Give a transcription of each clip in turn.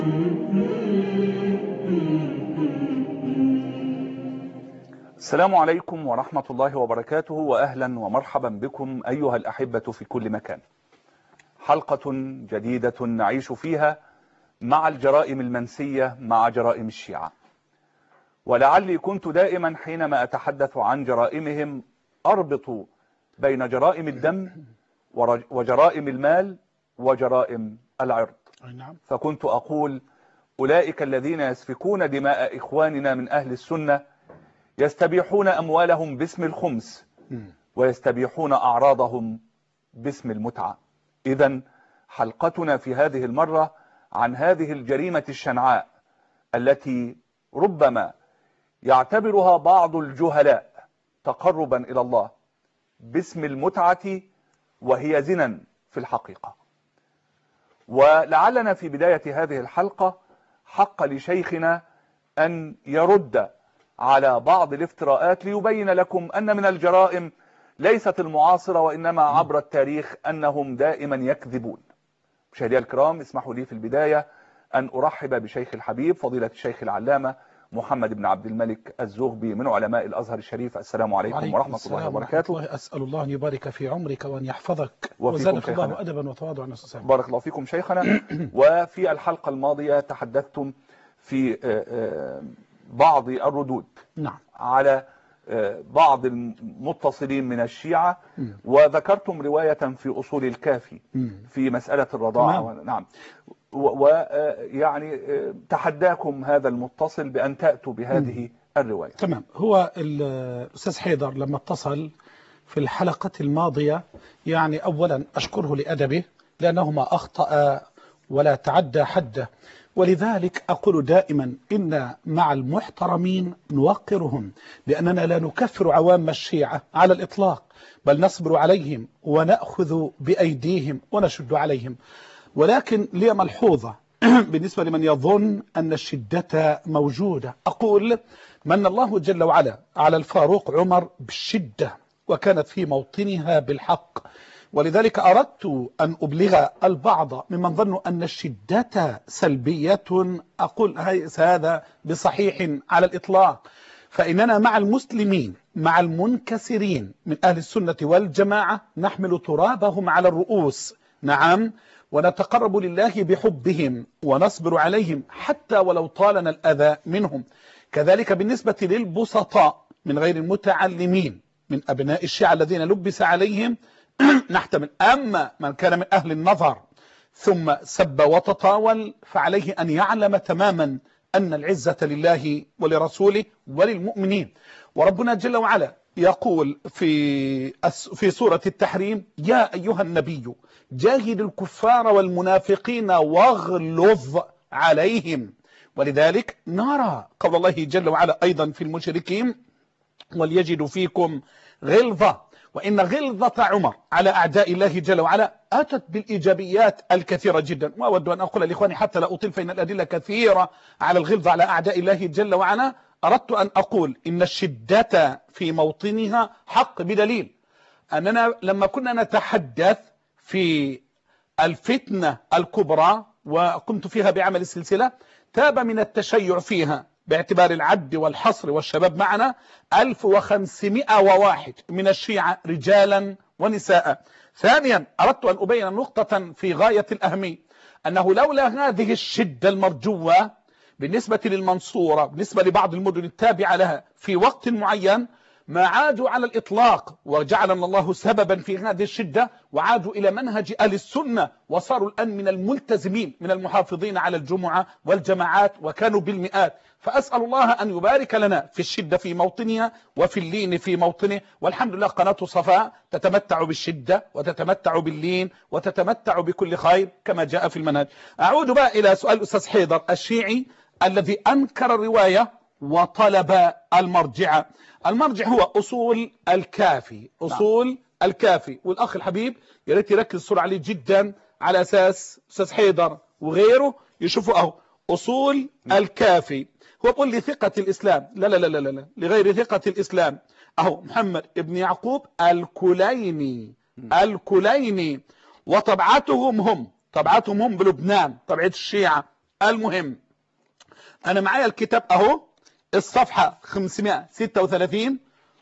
السلام عليكم ورحمة الله وبركاته، وأهلا ومرحبا بكم أيها الأحبة في كل مكان. حلقة جديدة نعيش فيها مع الجرائم المنسية، مع جرائم الشيعة. ولعلي كنت دائما حينما أتحدث عن جرائمهم أربط بين جرائم الدم وجرائم المال وجرائم العرض. فكنت أقول أولئك الذين يسفكون دماء إخواننا من أهل السنة يستبيحون أموالهم باسم الخمس ويستبيحون أعراضهم باسم المتعة. إذن حلقتنا في هذه المرة عن هذه الجريمة الشنعاء التي ربما يعتبرها بعض الجهلاء تقربا إلى الله باسم المتعة، وهي زنا في الحقيقة. ولعلنا في بداية هذه الحلقة حق لشيخنا أن يرد على بعض الافتراءات ليبين لكم أن من الجرائم ليست المعاصرة وإنما عبر التاريخ أنهم دائما يكذبون. مشاهدي الكرام، اسمحوا لي في البداية أن أرحب بشيخ الحبيب فضيلة الشيخ العلامة محمد بن عبد الملك الزغبي من علماء الأزهر الشريف. السلام عليكم ورحمة الله وبركاته. أسأل الله أن يبارك في عمرك وأن يحفظك وزادك الله أدبا وتواضعا. بارك الله فيكم شيخنا. وفي الحلقة الماضية تحدثتم في بعض الردود على بعض المتصلين من الشيعة، وذكرتم رواية في أصول الكافي في مسألة الرضاعة. نعم. ويعني تحداكم هذا المتصل بأن تأتوا بهذه الرواية. تمام. هو الأستاذ حيدر لما اتصل في الحلقة الماضية، يعني أولا أشكره لأدبه لأنه ما أخطأ ولا تعدى حده، ولذلك أقول دائما إن مع المحترمين نوقرهم، لأننا لا نكفر عوام الشيعة على الإطلاق، بل نصبر عليهم ونأخذ بأيديهم ونشد عليهم. ولكن لي ملحوظة بالنسبة لمن يظن أن الشدة موجودة. أقول من الله جل وعلا على الفاروق عمر بالشدة، وكانت في موطنها بالحق، ولذلك أردت أن أبلغ البعض ممن ظنوا أن الشدة سلبية. أقول هذا بصحيح على الإطلاق، فإننا مع المسلمين مع المنكسرين من أهل السنة والجماعة نحمل ترابهم على الرؤوس، نعم، ونتقرب لله بحبهم ونصبر عليهم حتى ولو طالنا الأذى منهم. كذلك بالنسبة للبسطاء من غير المتعلمين من أبناء الشيعة الذين لبس عليهم نحتمل. أما من كان من أهل النظر ثم سب وتطاول فعليه أن يعلم تماما أن العزة لله ولرسوله وللمؤمنين. وربنا جل وعلا يقول في سورة التحريم: يا أيها النبي جاهد الكفار والمنافقين واغلظ عليهم. ولذلك نرى قول الله جل وعلا أيضا في المشركين: وليجدوا فيكم غلظة. وإن غلظة عمر على أعداء الله جل وعلا أتت بالإيجابيات الكثيرة جدا. وأود أن أقول لإخواني حتى لا أطيل فإن الأدلة كثيرة على الغلظة على أعداء الله جل وعلا. أردت أن أقول إن الشدة في موطنها حق، بدليل أننا لما كنا نتحدث في الفتنة الكبرى وقمت فيها بعمل السلسلة، تاب من التشيع فيها باعتبار العد والحصر والشباب معنا 1501 من الشيعة رجالا ونساء. ثانيا أردت أن أبين نقطة في غاية الأهمية، أنه لولا هذه الشدة المرجوة بالنسبة للمنصورة، بالنسبة لبعض المدن التابعة لها في وقت معين، ما عادوا على الإطلاق، وجعلنا الله سببا في هذه الشدة، وعادوا إلى منهج أهل السنة، وصاروا الآن من الملتزمين من المحافظين على الجمعة والجماعات، وكانوا بالمئات. فأسأل الله أن يبارك لنا في الشدة في موطنها وفي اللين في موطنه. والحمد لله قناة صفاء تتمتع بالشدة وتتمتع باللين وتتمتع بكل خير كما جاء في المنهج. أعود بقى إلى سؤال الأستاذ حيدر الشيعي الذي أنكر الرواية وطلب المرجع. المرجع هو أصول الكافي، أصول الكافي. والأخ الحبيب يا ريت يركز الصورة عليه جدا على أساس أستاذ حيدر وغيره يشوفوا أهو أصول الكافي. هو بقول لي ثقة الإسلام، لا لا لا لا لا، لغير ثقة الإسلام. أهو محمد ابن يعقوب الكليني، الكليني، وطبعتهم هم بلبنان، طبعة الشيعة المهم أنا معايا الكتاب أهو، الصفحة 536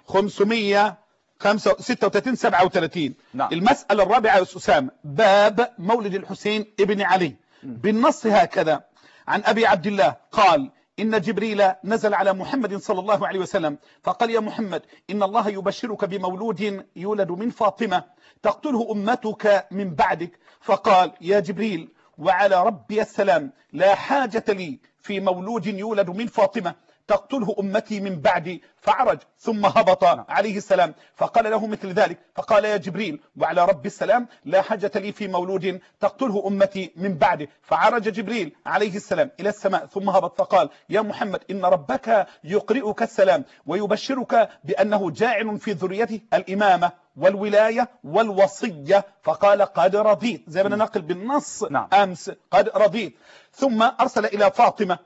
536 37. نعم. المسألة الرابعة يا أستاذ أسامة، باب مولد الحسين ابن علي. بالنص هكذا: عن أبي عبد الله قال: إن جبريل نزل على محمد صلى الله عليه وسلم فقال: يا محمد، إن الله يبشرك بمولود يولد من فاطمة تقتله أمتك من بعدك. فقال: يا جبريل، وعلى ربي السلام، لا حاجة لي في مولود يولد من فاطمة تقتله أمتي من بعدي. فعرج ثم هبط عليه السلام فقال له مثل ذلك، فقال: يا جبريل، وعلى رب السلام، لا حاجة لي في مولود تقتله أمتي من بعده. فعرج جبريل عليه السلام إلى السماء ثم هبط فقال: يا محمد، إن ربك يقرئك السلام ويبشرك بأنه جاعل في ذريته الإمامة والولاية والوصية. فقال: قد رضيت، زي ما نقل بالنص أمس، قد رضيت. ثم أرسل إلى فاطمة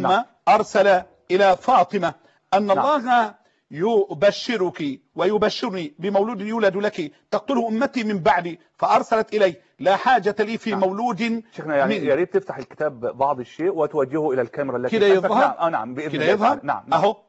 أن الله يبشرك ويبشرني بمولود يولد لك تقتله أمتي من بعدي. فأرسلت إلي: لا حاجة لي في مولود. شيخنا يعني يا ريت تفتح الكتاب بعض الشيء وتوجهه إلى الكاميرا التي كده يظهر. نعم بإذن كده الله. يظهر. نعم.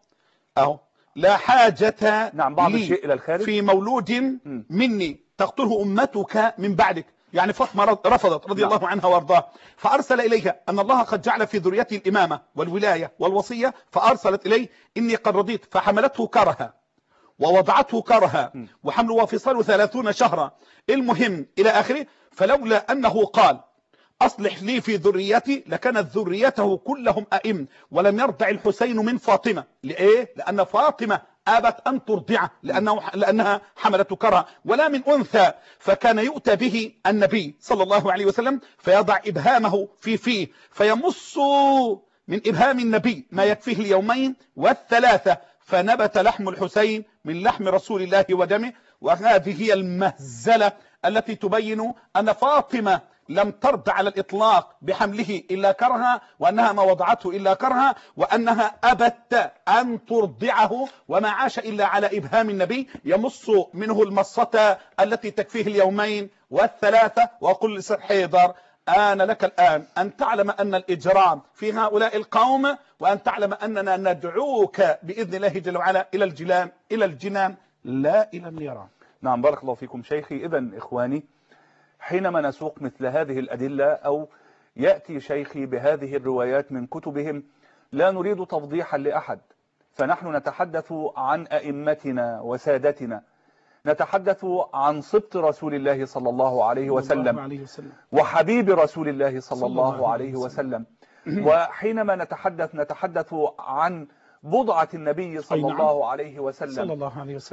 أهو لا حاجة بعض لي الشيء إلى الخارج في مولود مني تقتله أمتك من بعدك. يعني فاطمة رفضت رضي الله عنها وارضاها. فأرسل إليها أن الله قد جعل في ذريته الإمامة والولاية والوصية. فأرسلت إليه: إني قد رضيت. فحملته كرها ووضعته كرها وحمله وفصاله 30 شهرا. المهم إلى آخره. فلولا أنه قال: أصلح لي في ذريتي، لكانت ذريته كلهم أئم، ولم يرضع الحسين من فاطمة. لإيه؟ لأن فاطمة أبت أن ترضعه لأنها حملت كرها، ولا من أنثى. فكان يؤتى به النبي صلى الله عليه وسلم فيضع إبهامه في فيه فيمص من إبهام النبي ما يكفيه اليومين والثلاثة، فنبت لحم الحسين من لحم رسول الله ودمه. وهذه هي المهزلة التي تبين أن فاطمة لم ترضى على الإطلاق بحمله إلا كرها، وأنها ما وضعته إلا كرها، وأنها أبت أن ترضعه، وما عاش إلا على إبهام النبي يمص منه المصة التي تكفيه اليومين والثلاثة. وأقول لسيد حيدر: آن لك الآن أن تعلم أن الإجرام في هؤلاء القوم، وأن تعلم أننا ندعوك بإذن الله جل وعلا إلى الجنان لا إلى النيران. نعم، بارك الله فيكم شيخي. إذن إخواني، حينما نسوق مثل هذه الأدلة أو يأتي شيخي بهذه الروايات من كتبهم، لا نريد تفضيحا لأحد، فنحن نتحدث عن أئمتنا وسادتنا، نتحدث عن سبط رسول الله صلى الله عليه وسلم وحبيب رسول الله صلى الله عليه وسلم. وحينما نتحدث عن بضعة النبي صلى الله عليه وسلم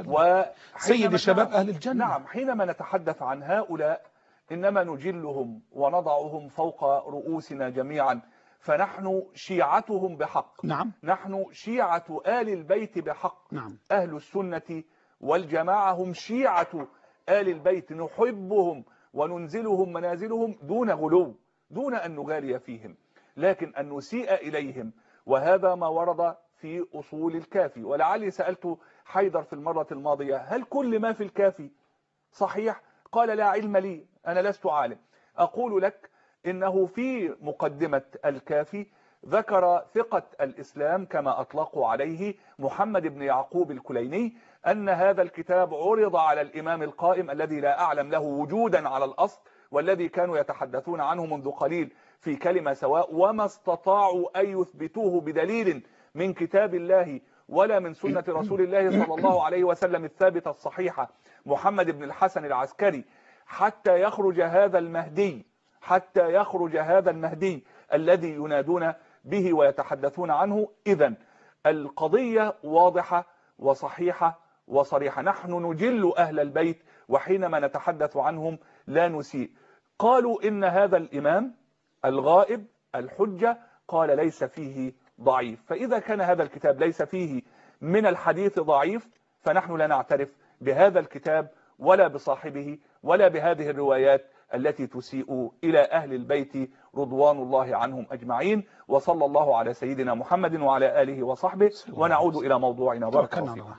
سيد شباب أهل الجنة. نعم، حينما نتحدث عن هؤلاء إنما نجلهم ونضعهم فوق رؤوسنا جميعا، فنحن شيعتهم بحق. نحن شيعة آل البيت بحق. أهل السنة والجماعة هم شيعة آل البيت، نحبهم وننزلهم منازلهم دون غلو، دون أن نغالي فيهم، لكن أن نسيء إليهم. وهذا ما ورد في أصول الكافي. ولعلي سألت حيدر في المرة الماضية: هل كل ما في الكافي صحيح؟ قال: لا علم لي، أنا لست عالم. أقول لك إنه في مقدمة الكافي ذكر ثقة الإسلام كما أطلقوا عليه محمد بن يعقوب الكليني أن هذا الكتاب عرض على الإمام القائم الذي لا أعلم له وجودا على الأصل، والذي كانوا يتحدثون عنه منذ قليل في كلمة سواء، وما استطاعوا أن يثبتوه بدليل من كتاب الله ولا من سنة رسول الله صلى الله عليه وسلم الثابتة الصحيحة، محمد بن الحسن العسكري، حتى يخرج هذا المهدي الذي ينادون به ويتحدثون عنه. إذن القضية واضحة وصحيحة وصريحة. نحن نجل أهل البيت، وحينما نتحدث عنهم لا نسيء. قالوا إن هذا الإمام الغائب الحجة، قال: ليس فيه ضعيف. فإذا كان هذا الكتاب ليس فيه من الحديث ضعيف، فنحن لا نعترف بهذا الكتاب ولا بصاحبه ولا بهذه الروايات التي تسيء إلى أهل البيت رضوان الله عنهم أجمعين. وصلى الله على سيدنا محمد وعلى آله وصحبه. ونعود إلى موضوعنا. بارك الله فيكم.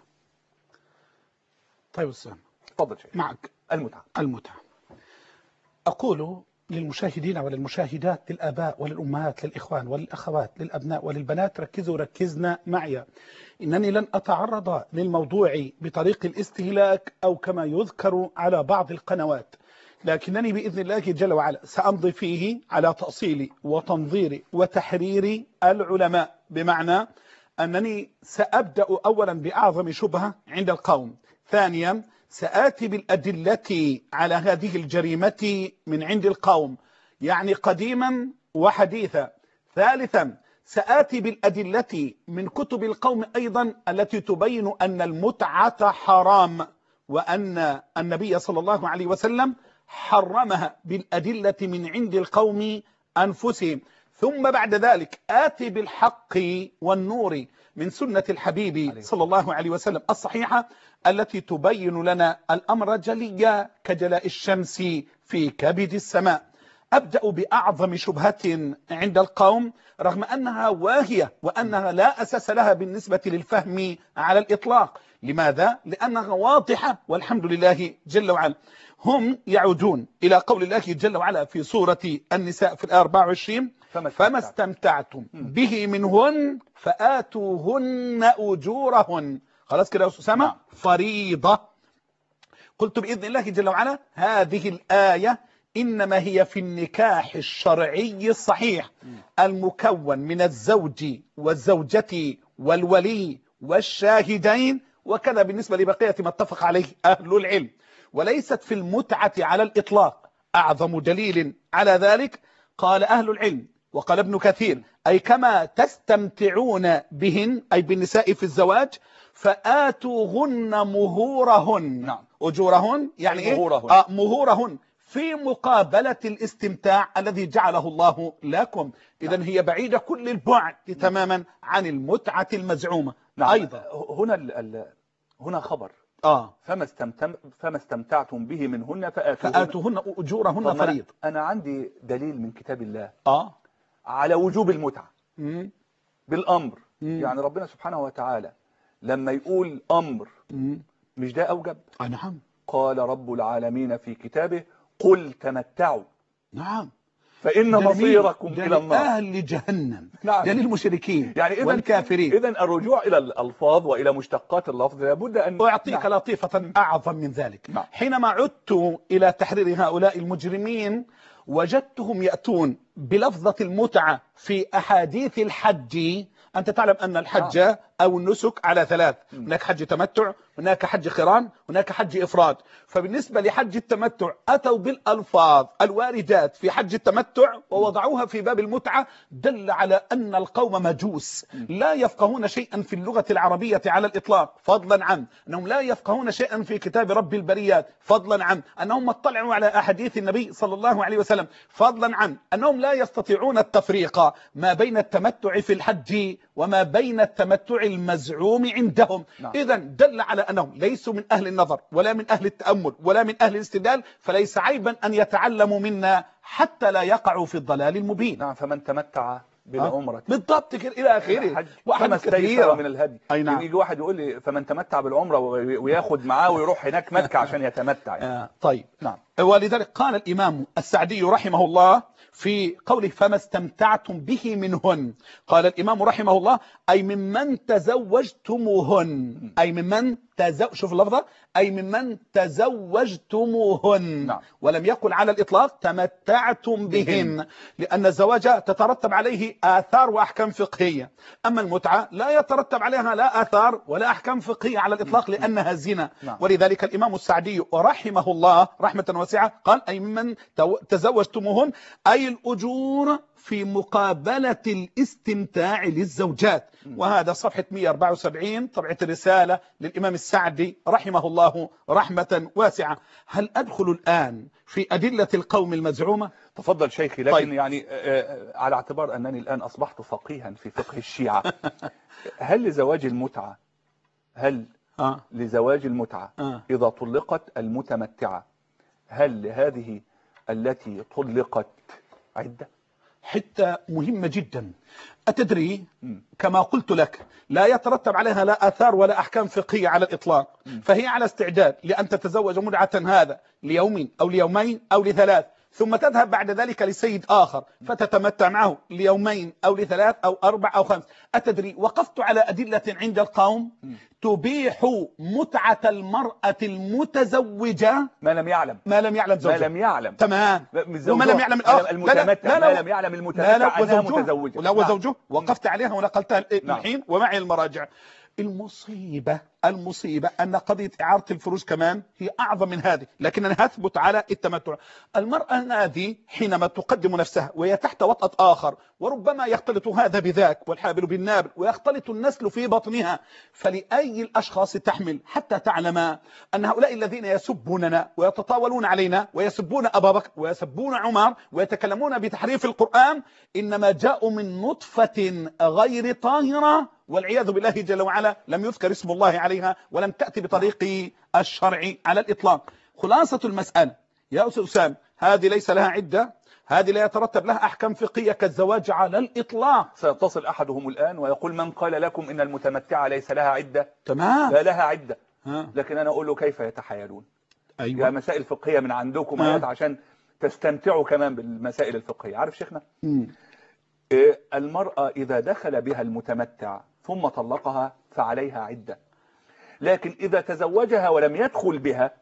طيب أستاذ، تفضل شيخ. معك المتعة. أقول للمشاهدين وللمشاهدات، للآباء وللأمهات، للإخوان وللأخوات، للأبناء وللبنات، ركزوا ركزنا معي. إنني لن أتعرض للموضوع بطريق الاستهلاك أو كما يذكر على بعض القنوات، لكنني بإذن الله جل وعلا سأمضي فيه على تأصيل وتنظير وتحرير العلماء، بمعنى أنني سأبدأ أولا بأعظم شبهة عند القوم، ثانيا سآتي بالأدلة على هذه الجريمة من عند القوم، يعني قديما وحديثا، ثالثا سآتي بالأدلة من كتب القوم أيضا التي تبين أن المتعة حرام، وأن النبي صلى الله عليه وسلم حرمها بالأدلة من عند القوم أنفسهم، ثم بعد ذلك آتي بالحق والنور من سنة الحبيب صلى الله عليه وسلم الصحيحة التي تبين لنا الأمر جليا كجلاء الشمس في كبد السماء. أبدأ بأعظم شبهة عند القوم رغم أنها واهية وأنها لا أساس لها بالنسبة للفهم على الإطلاق. لماذا؟ لأنها واضحة والحمد لله جل وعلا. هم يعودون إلى قول الله جل وعلا في سورة النساء في الآية 24: فما استمتعتم به منهن فآتوهن أجورهن. خلاص كده يا أسامة؟ فريضة. قلت بإذن الله جل وعلا هذه الآية إنما هي في النكاح الشرعي الصحيح المكون من الزوج والزوجة والولي والشاهدين، وكذا بالنسبة لبقية ما اتفق عليه أهل العلم، وليست في المتعة على الإطلاق. أعظم دليل على ذلك قال أهل العلم وقال ابن كثير: أي كما تستمتعون بهن أي بالنساء في الزواج فآتوهن مهورهن. أجورهن يعني إيه؟ مهورهن في مقابلة الاستمتاع الذي جعله الله لكم. إذن هي بعيدة كل البعد تماما عن المتعة المزعومة. أيضا هنا خبر فما استمتعتم به منهن فآتوهن أجورهن فريض. أنا عندي دليل من كتاب الله على وجوب المتعة بالأمر. يعني ربنا سبحانه وتعالى لما يقول أمر مش ده أوجب؟ نعم. قال رب العالمين في كتابه: قل تمتعوا. نعم. فإن مصيركم إلى النار. أهل جهنم. نعم. للمشركين يعني والكافرين. إذن الرجوع إلى الألفاظ وإلى مشتقات اللفظ لابد أن أعطيك لطيفة أعظم من ذلك. حينما عدت إلى تحرير هؤلاء المجرمين وجدتهم يأتون بلفظة المتعة في أحاديث الحج. أنت تعلم أن الحج أو النسك على ثلاث: هناك حج تمتع، هناك حج قران، هناك حج إفراد. فبالنسبة لحج التمتع أتوا بالألفاظ الواردات في حج التمتع ووضعوها في باب المتعة، دل على أن القوم مجوس لا يفقهون شيئا في اللغة العربية على الإطلاق، فضلا عن أنهم لا يفقهون شيئا في كتاب رب البريات، فضلا عن أنهم اطلعوا على أحاديث النبي صلى الله عليه وسلم، فضلا عن أنهم لا يستطيعون التفريق ما بين التمتع في الحج وما بين التمتع المزعوم عندهم. إذن دل على أنهم ليسوا من أهل النظر ولا من أهل التأمل ولا من أهل الاستدلال، فليس عيبا أن يتعلموا منا حتى لا يقعوا في الضلال المبين. نعم. فمن تمتع بالعمرة بالضبط كده إلى آخره. واحد كثير من الهدي. نعم. يجي واحد يقول لي فمن تمتع بالعمرة وياخد معاه ويروح هناك مكة عشان يتمتع. طيب. نعم. ولذلك قال الإمام السعدي رحمه الله في قوله: فما استمتعتم به منهن، قال الإمام رحمه الله: أي ممن تزوجتموهن، أي ممن شوف اللفظة، أي ممن تزوجتموهن. ولم يقل على الإطلاق تمتعتم بهن، لأن الزواج تترتب عليه آثار وأحكام فقهية، أما المتعة لا يترتب عليها لا آثار ولا أحكام فقهية على الإطلاق لأنها زنا. ولذلك الإمام السعدي رحمه الله رحمة واسعة قال: أي ممن تزوجتموهن أي الأجور في مقابلة الاستمتاع للزوجات. وهذا صفحة 174 طبعة الرسالة للإمام السعدي رحمه الله رحمة واسعة. هل أدخل الآن في أدلة القوم المزعومة؟ تفضل شيخي. لكن طيب. يعني على اعتبار أنني الآن أصبحت فقيها في فقه الشيعة، هل لزواج المتعة لزواج المتعة إذا طلقت المتمتعة، هل لهذه التي طلقت عدة؟ حتى مهمة جدا. أتدري كما قلت لك لا يترتب عليها لا آثار ولا أحكام فقهية على الإطلاق، فهي على استعداد لأن تتزوج متعة هذا ليوم أو ليومين أو لثلاث، ثم تذهب بعد ذلك لسيد آخر فتتمتع معه ليومين أو لثلاث أو أربع أو خمس. أتدري وقفت على أدلة عند القوم تبيح متعة المرأة المتزوجة ما لم يعلم زوجها. ما لم يعلم تمام. وما لم يعلم الآخر المتمتع ما لم يعلم المتمتع أنها متزوجة. لا وزوجه. وقفت عليها ونقلتها الحين ومعي المراجع. المصيبة أن قضية إعارة الفروج كمان هي أعظم من هذه، لكننا أثبت على التمتع. المرأة هذه حينما تقدم نفسها وهي تحت وطأة آخر، وربما يختلط هذا بذاك والحابل بالنابل ويختلط النسل في بطنها، فلأي الأشخاص تحمل حتى تعلم أن هؤلاء الذين يسبوننا ويتطاولون علينا ويسبون أبا بكر ويسبون عمر ويتكلمون بتحريف القرآن إنما جاءوا من نطفة غير طاهرة، والعياذ بالله جل وعلا لم يذكر اسم الله عليها ولم تأتي بطريق الشرع على الإطلاق. خلاصة المسألة يا أستاذ أسامة، هذه ليس لها عدة، هذه لا يترتب لها أحكام فقهية كالزواج على الإطلاق. سيتصل أحدهم الآن ويقول من قال لكم إن المتمتعة ليس لها عدة؟ تمام، لا لها عدة. لكن أنا أقول له كيف يتحايلون؟ أيوة. يا مسائل فقهية من عندكم عشان تستمتعوا كمان بالمسائل الفقهية. عارف شيخنا، المرأة إذا دخل بها المتمتع ثم طلقها فعليها عدة، لكن إذا تزوجها ولم يدخل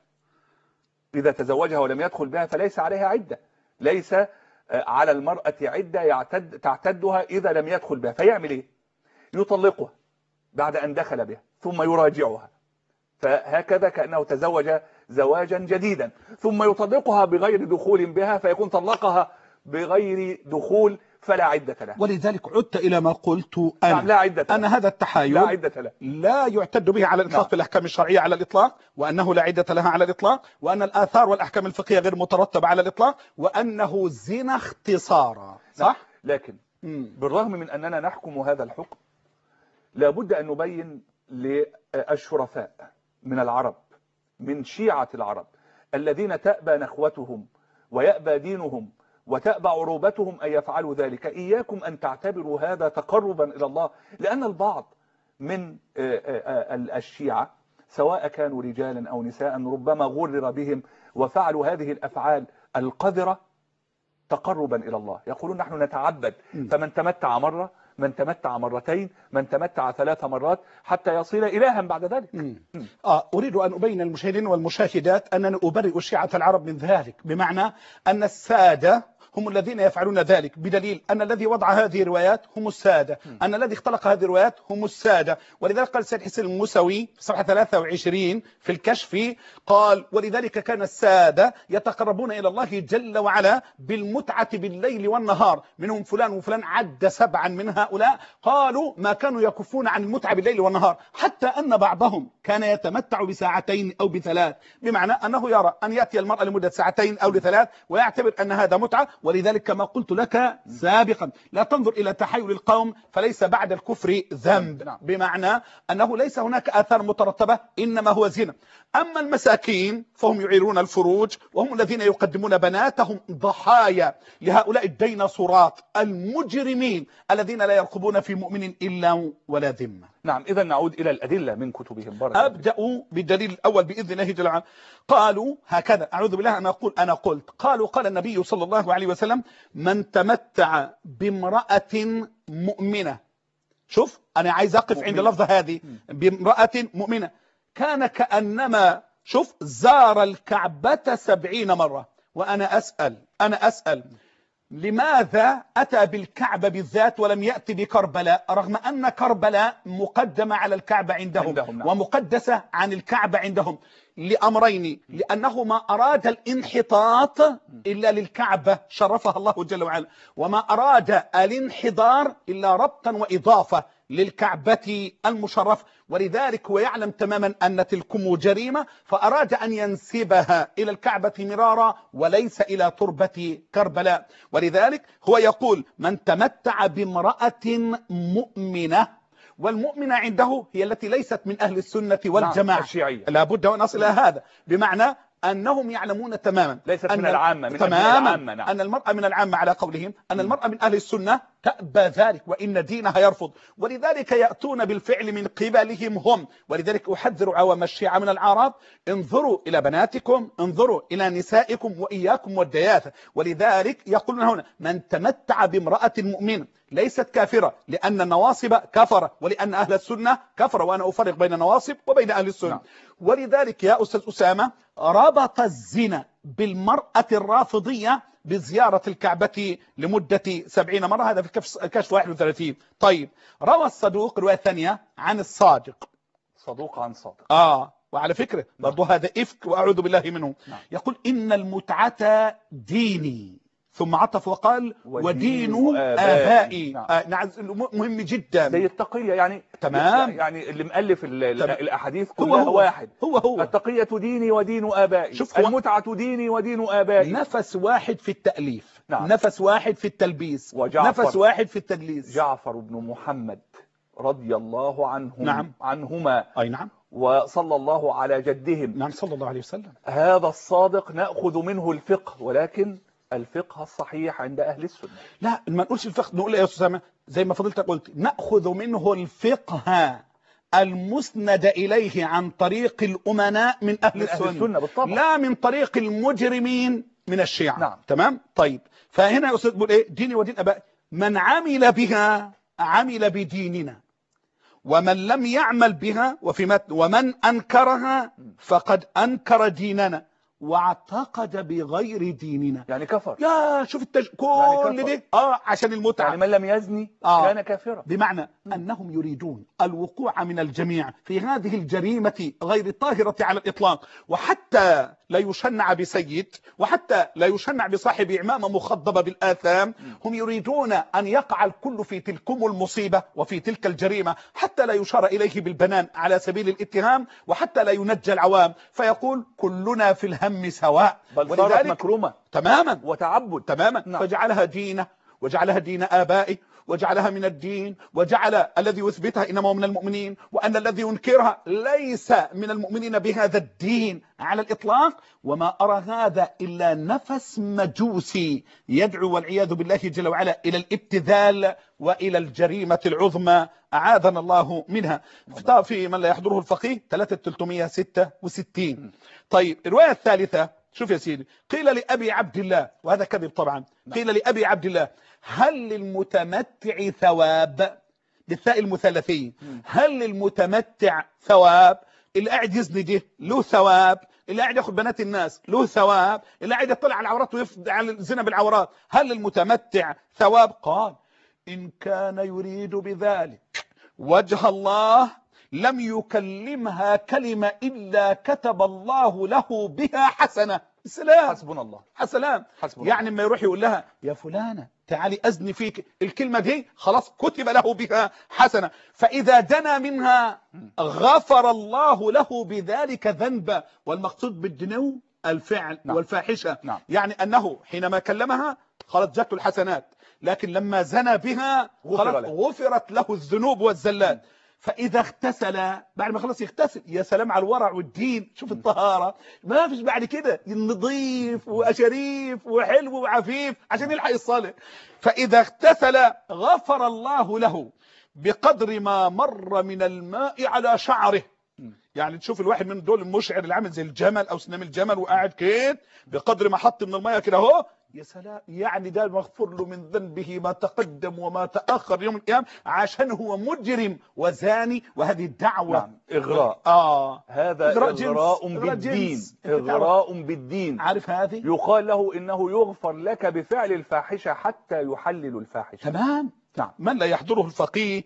بها فليس عليها عدة. ليس على المرأة عدة تعتدها إذا لم يدخل بها. فيعمل إيه؟ يطلقها بعد أن دخل بها ثم يراجعها، فهكذا كأنه تزوج زواجا جديدا، ثم يطلقها بغير دخول بها فيكون طلقها بغير دخول فلا عدة له. ولذلك عدت إلى ما قلت أنا. نعم، لا عدة له. أن هذا التحايل لا عدة له، لا يعتد به على الإطلاق. نعم. في الأحكام الشرعية على الإطلاق، وأنه لا عدة لها على الإطلاق، وأن الآثار والأحكام الفقهية غير مترتبة على الإطلاق، وأنه زنا اختصارا. صح؟ نعم. لكن بالرغم من أننا نحكم هذا الحكم لابد أن نبين للشرفاء من العرب، من شيعة العرب الذين تأبى نخوتهم ويأبى دينهم وتأبى عروبتهم أن يفعلوا ذلك، إياكم أن تعتبروا هذا تقربا إلى الله. لأن البعض من الشيعة سواء كانوا رجالا أو نساء ربما غرر بهم وفعلوا هذه الأفعال القذرة تقربا إلى الله. يقولون نحن نتعبد، فمن تمتع مرة، من تمتع مرتين، من تمتع 3 مرات حتى يصير إلها بعد ذلك. أريد أن أبين المشاهدين والمشاهدات أنني أبرئ شيعة العرب من ذلك، بمعنى أن السادة هم الذين يفعلون ذلك، بدليل أن الذي وضع هذه الروايات هم السادة، أن الذي اختلق هذه الروايات هم السادة. ولذلك قال السيد حسين الموسوي في صفحة 23 في الكشف، قال ولذلك كان السادة يتقربون إلى الله جل وعلا بالمتعة بالليل والنهار. منهم فلان وفلان، عد 7 من هؤلاء قالوا ما كانوا يكفون عن المتعة بالليل والنهار، حتى أن بعضهم كان يتمتع ب2 أو ب3، بمعنى أنه يرى أن يأتي المرأة لمدة 2 أو ل3 ويعتبر أن هذا متعة. ولذلك كما قلت لك سابقا لا تنظر إلى تحايل القوم، فليس بعد الكفر ذنب، بمعنى أنه ليس هناك آثار مترتبة، إنما هو زنا. أما المساكين فهم يعيرون الفروج، وهم الذين يقدمون بناتهم ضحايا لهؤلاء الديناصورات المجرمين الذين لا يرقبون في مؤمن إلا ولا ذمة. نعم، إذا نعود إلى الأدلة من كتبهم. أبدأ بالدليل الأول بإذن الله جل وعلا. قالوا هكذا، أعوذ بالله أن أقول أنا قلت، قالوا قال النبي صلى الله عليه وسلم من تمتع بامرأة مؤمنة. شوف أنا عايز أقف عند اللفظة هذه، بامرأة مؤمنة، كان كأنما شوف زار الكعبة 70 مرة. وأنا أسأل لماذا أتى بالكعبة بالذات ولم يأتي بكربلاء، رغم أن كربلاء مقدمة على الكعبة عندهم نعم. ومقدسة عن الكعبة عندهم، لأمرين: لأنه ما أراد الانحطاط إلا للكعبة شرفها الله جل وعلا، وما أراد الانحدار إلا ربطا وإضافة للكعبة المشرفة. ولذلك هو يعلم تماما أن تلكم جريمة، فأراد أن ينسبها إلى الكعبة مرارا وليس إلى تربة كربلاء. ولذلك هو يقول من تمتع بامرأة مؤمنة، والمؤمنة عنده هي التي ليست من أهل السنة والجماعة. الشيعية. لا بد أن نصل إلى هذا، بمعنى أنهم يعلمون تماما ليست أن من العامة، من أبناء تماما العامة. نعم. أن المرأة من العامة على قولهم، أن المرأة من أهل السنة تأبى ذلك وإن دينها يرفض، ولذلك يأتون بالفعل من قبلهم هم. ولذلك أحذر عوام الشيعة من العرب: انظروا إلى بناتكم، انظروا إلى نسائكم، وإياكم والدياثة. ولذلك يقولون هنا: من تمتع بامرأة مؤمنة ليست كافرة، لأن النواصب كفرة ولأن أهل السنة كفرة، وأنا أفرق بين النواصب وبين أهل السنة. نعم. ولذلك يا أستاذ أسامة ربط الزنا بالمرأة الرافضية بزيارة الكعبة لمدة 70 مرة، هذا في كشف 31. طيب، روى الصدوق رواية ثانية عن الصادق، صدوق عن صادق. وعلى فكرة برضو هذا إفك وأعوذ بالله منه. نعم. يقول: إن المتعة ديني، ثم عطف وقال: ودين آبائي. نعم. مهم جدا. زي التقية يعني. تمام. يعني اللي مؤلف الأحاديث كلها هو واحد. هو التقية ديني ودين آبائي. شوف، المتعة ديني ودين آبائي. نفس واحد في التأليف. نعم. نفس واحد في التلبيس. نفس واحد في التدليس. جعفر بن محمد رضي الله عنهم. نعم. عنهما. أي نعم. وصلى الله على جدهم. نعم، صلى الله عليه وسلم. هذا الصادق نأخذ منه الفقه، ولكن الفقه الصحيح عند أهل السنة. لا، ما نقولش الفقه، نقول يا أستاذ سامة زي ما فضلت قلت: نأخذ منه الفقه المسند إليه عن طريق الأمناء من أهل السنة بالطبع. لا من طريق المجرمين من الشيعة. نعم. تمام. طيب، فهنا يا أستاذ بقول إيه؟ ديني ودين أبائي. من عمل بها عمل بديننا، ومن لم يعمل بها ومن أنكرها فقد أنكر ديننا واعتقد بغير ديننا. يعني كفر. يا شوف كل يعني دي عشان المتعة. يعني من لم يزني كان كافرا. بمعنى أنهم يريدون الوقوع من الجميع في هذه الجريمة غير الطاهرة على الإطلاق، وحتى لا يشنع بسيد، وحتى لا يشنع بصاحب عمامة مخضبة بالآثام. هم يريدون أن يقع الكل في تلكم المصيبة وفي تلك الجريمة، حتى لا يشار إليه بالبنان على سبيل الاتهام، وحتى لا ينجى العوام، فيقول: كلنا في الهم سواء. بل صارت مكرومة تماما وتعبد تماما. نعم. فجعلها دينه، وجعلها دين آبائه، وجعلها من الدين، وجعل الذي يثبتها إنما هو من المؤمنين، وأن الذي ينكرها ليس من المؤمنين بهذا الدين على الإطلاق. وما أرى هذا إلا نفس مجوسي يدعو والعياذ بالله جل وعلا إلى الابتذال وإلى الجريمة العظمى، أعاذنا الله منها. في من لا يحضره الفقيه 366. طيب، الرواية الثالثة، شوف يا سيدي: قيل لأبي عبد الله، وهذا كذب طبعا، قيل لأبي عبد الله: هل للمتمتع ثواب؟ بالثاء المثلثين. هل للمتمتع ثواب؟ اللي قاعد يزني ده له ثواب، اللي قاعد ياخد بنات الناس له ثواب، اللي قاعد يطلع على العورات ويفضل على الزنا بالعورات، هل للمتمتع ثواب؟ قال: إن كان يريد بذلك وجه الله لم يكلمها كلمة إلا كتب الله له بها حسنة. السلام. حسبنا الله. حسلام. يعني ما يروح يقول لها: يا فلانة تعالي أزني فيك، الكلمة دي خلاص كتب له بها حسنة. فإذا دنا منها غفر الله له بذلك ذنبا. والمقصود بالدنو الفعل. نعم. والفاحشة. نعم. يعني أنه حينما كلمها خلاص جاءت الحسنات، لكن لما زنى بها غفرت له الذنوب والزلات. فإذا اغتسل، بعد ما خلص يغتسل، يا سلام على الورع والدين، شوف الطهارة، ما فيش بعد كده، نظيف وشريف وحلو وعفيف عشان يلحق الصلاة. فإذا اغتسل غفر الله له بقدر ما مر من الماء على شعره. يعني تشوف الواحد من دول المشعر اللي عامل زي الجمل أو سنام الجمل وقاعد كده، بقدر ما حط من الماء كده اهو، يا سلام، يعني ده مغفور له من ذنبه ما تقدم وما تأخر يوم القيامة، عشان هو مجرم وزاني. وهذه الدعوة نعم. إغراء. هذا إغراء بالدين. إغراء بالدين. عارف هذه؟ يقال له إنه يغفر لك بفعل الفاحشة حتى يحلل الفاحشة. تمام. نعم. من لا يحضره الفقيه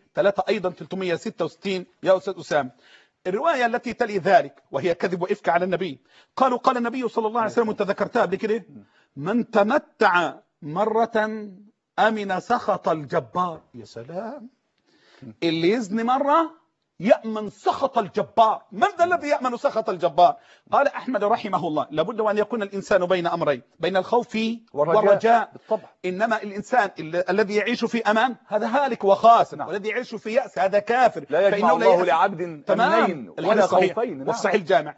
366 يا أستاذ أسامة. الرواية التي تلي ذلك وهي كذب وإفك على النبي، قالوا: قال النبي صلى الله عليه وسلم، وانت ذكرتها قبل كده: من تمتع مرة أمن سخط الجبار. يا سلام، اللي يزني مرة يأمن سخط الجبار. من ذا الذي يأمن سخط الجبار؟ قال أحمد رحمه الله: لابد وأن يكون الإنسان بين أمرين، بين الخوف والرجاء. بالطبع. إنما الإنسان الذي يعيش في أمان هذا هالك وخاسر. نعم. والذي يعيش في يأس هذا كافر. لا يجمع الله لعبد أمنين ولا خوفين. وفي صحيح الجامع. نعم.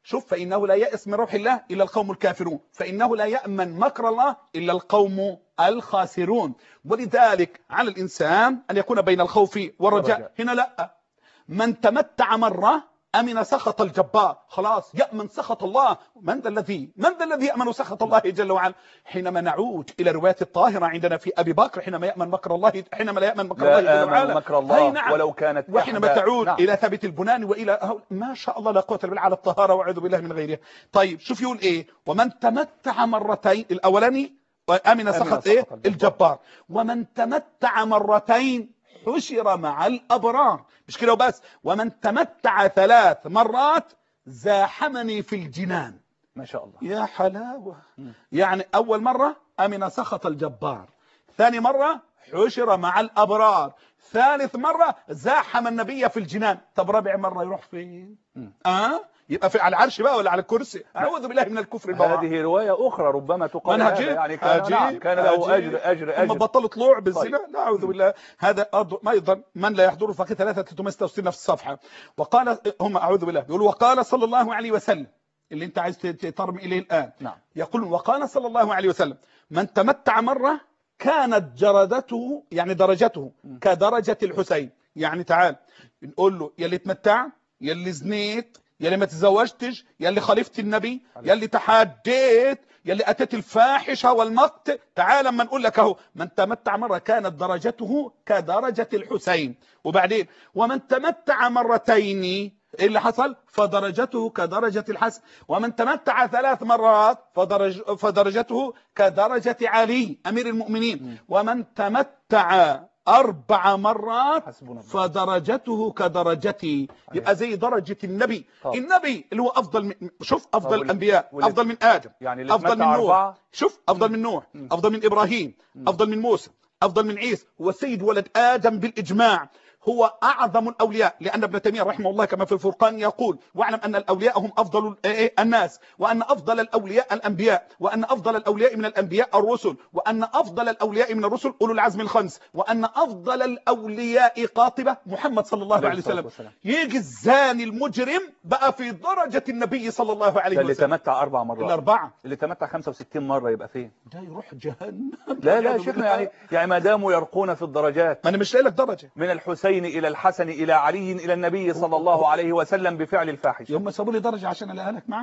شوف فإنه لا يأس من روح الله إلا القوم الكافرون، فإنه لا يأمن مكر الله إلا القوم الخاسرون. ولذلك على الإنسان أن يكون بين الخوف والرجاء. هنا لا، من تمتع مرة أمن سخط الجبار، خلاص يأمن سخط الله. من ذا الذي يأمن سخط الله جل وعلا؟ حينما نعود إلى رواية الطاهرة عندنا في أبي بكر، حينما يأمن مكر الله، حينما لا يأمن مكر الله جل وعلا مكر الله نعم. ولو كانت وحينما تعود إلى ثابت البناني وإلى ما شاء الله لا قوة إلا بالله على الطهارة وأعوذ بالله من غيرها. طيب شوف يقول إيه؟ ومن تمتع مرتين، الأولاني أمن سخط إيه؟ الجبار. ومن تمتع مرتين حشر مع الأبرار. مش كده وبس، ومن تمتع 3 مرات زاحمني في الجنان. ما شاء الله يا حلاوة. يعني أول مرة أمن سخط الجبار، ثاني مرة حشر مع الأبرار، ثالث مرة زاحم النبي في الجنان. طب رابع مرة يروح فين؟ يبقى على العرش بقى ولا على الكرسي؟ أعوذ بالله من الكفر البواح. هذه رواية أخرى ربما تقال يعني كان له أجر. هم بطلوا طلوع بالزنا. لا أعوذ بالله. هذا أيضا من لا يحضر فقه 366 في الصفحة. وقال هم أعوذ بالله يقولوا وقال صلى الله عليه وسلم، اللي أنت عايز ترمي إليه الآن. نعم. يقول وقال صلى الله عليه وسلم من تمتع مرة كانت جردته يعني درجته كدرجة الحسين. يعني تعال نقول له يلي تمتع، يلي زنيت، يلي ما تزوجتش، يلي خالفت النبي، يلي تحديت، يلي أتت الفاحشة والمقت، تعال لما نقول لك اهو من تمتع مرة كانت درجته كدرجة الحسين. وبعدين ومن تمتع مرتين إيه اللي حصل؟ فدرجته كدرجة الحسن. ومن تمتع 3 مرات فدرجته كدرجة علي أمير المؤمنين. ومن تمتع 4 مرات فدرجته كدرجتي. يبقى زي درجة النبي. النبي اللي هو أفضل شوف أفضل الأنبياء، أفضل من آدم، يعني أفضل من نوح، شوف أفضل من نوح، أفضل من إبراهيم، أفضل من موسى، أفضل من عيسى، هو سيد ولد آدم بالإجماع، هو أعظم الأولياء. لأن ابن تيمية رحمه الله كما في الفرقان يقول واعلم أن الأولياء هم أفضل الناس، وأن أفضل الأولياء الأنبياء، وأن أفضل الأولياء من الأنبياء الرسل، وأن أفضل الأولياء من الرسل أولو العزم الخمس، وأن أفضل الأولياء قاطبة محمد صلى الله عليه وسلم. يجي الزاني المجرم بقى في درجة النبي صلى الله عليه وسلم. اللي تمتع 4 مرات، ال4 اللي تمتع 65 مرة يبقى فين؟ ده يروح جهنم. لا شيخنا، يعني ما داموا يرقون في الدرجات، ما أنا مش لاقي لك درجة من الحسين إلى الحسن إلى علي إلى النبي صلى الله عليه وسلم بفعل الفاحش. يوم سابوا لي درجة عشان ألاقيها لك ما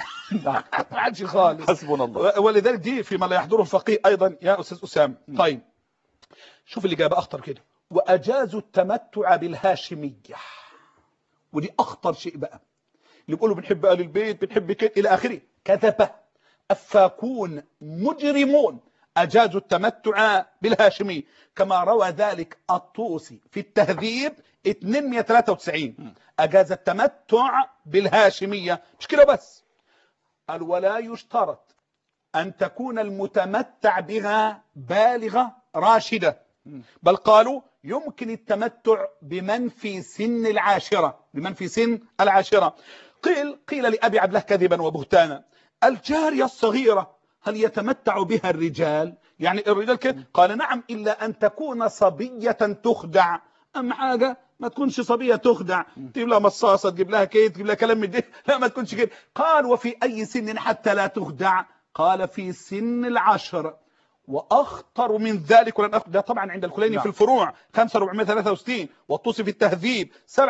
عادش خالص. حسبنا الله. ولذلك دي فيما لا يحضره الفقيه أيضا يا أستاذ أسامة. طيب شوف اللي جاب أخطر كده، وأجازوا التمتع بالهاشمية، ودي أخطر شيء بقى. اللي بيقولوا بنحب آل البيت بنحب كده إلى آخره، كذبة أفاكون مجرمون. أجازوا التمتع بالهاشمية كما روى ذلك الطوسي في التهذيب 293. أجاز التمتع بالهاشمية. مش كده بس، قال ولا يشترط أن تكون المتمتع بها بالغة راشدة، بل قالوا يمكن التمتع بمن في سن العاشرة، بمن في سن العاشرة. قيل لأبي عبد الله كذبا وبهتانا الجارية الصغيرة هل يتمتع بها الرجال؟ يعني الرجال كده؟ قال نعم إلا أن تكون صبية تخدع. أهم حاجة ما تكونش صبية تخدع، تجيب لها مصاصة، تجيب لها كيت، تجيب لها كلام من ده، لا ما تكونش كده. قال وفي أي سن حتى لا تخدع؟ قال في سن العشر. وأخطر من ذلك ولن أخذ ده طبعا عند الكليني في الفروع 5463، والطوسي في التهذيب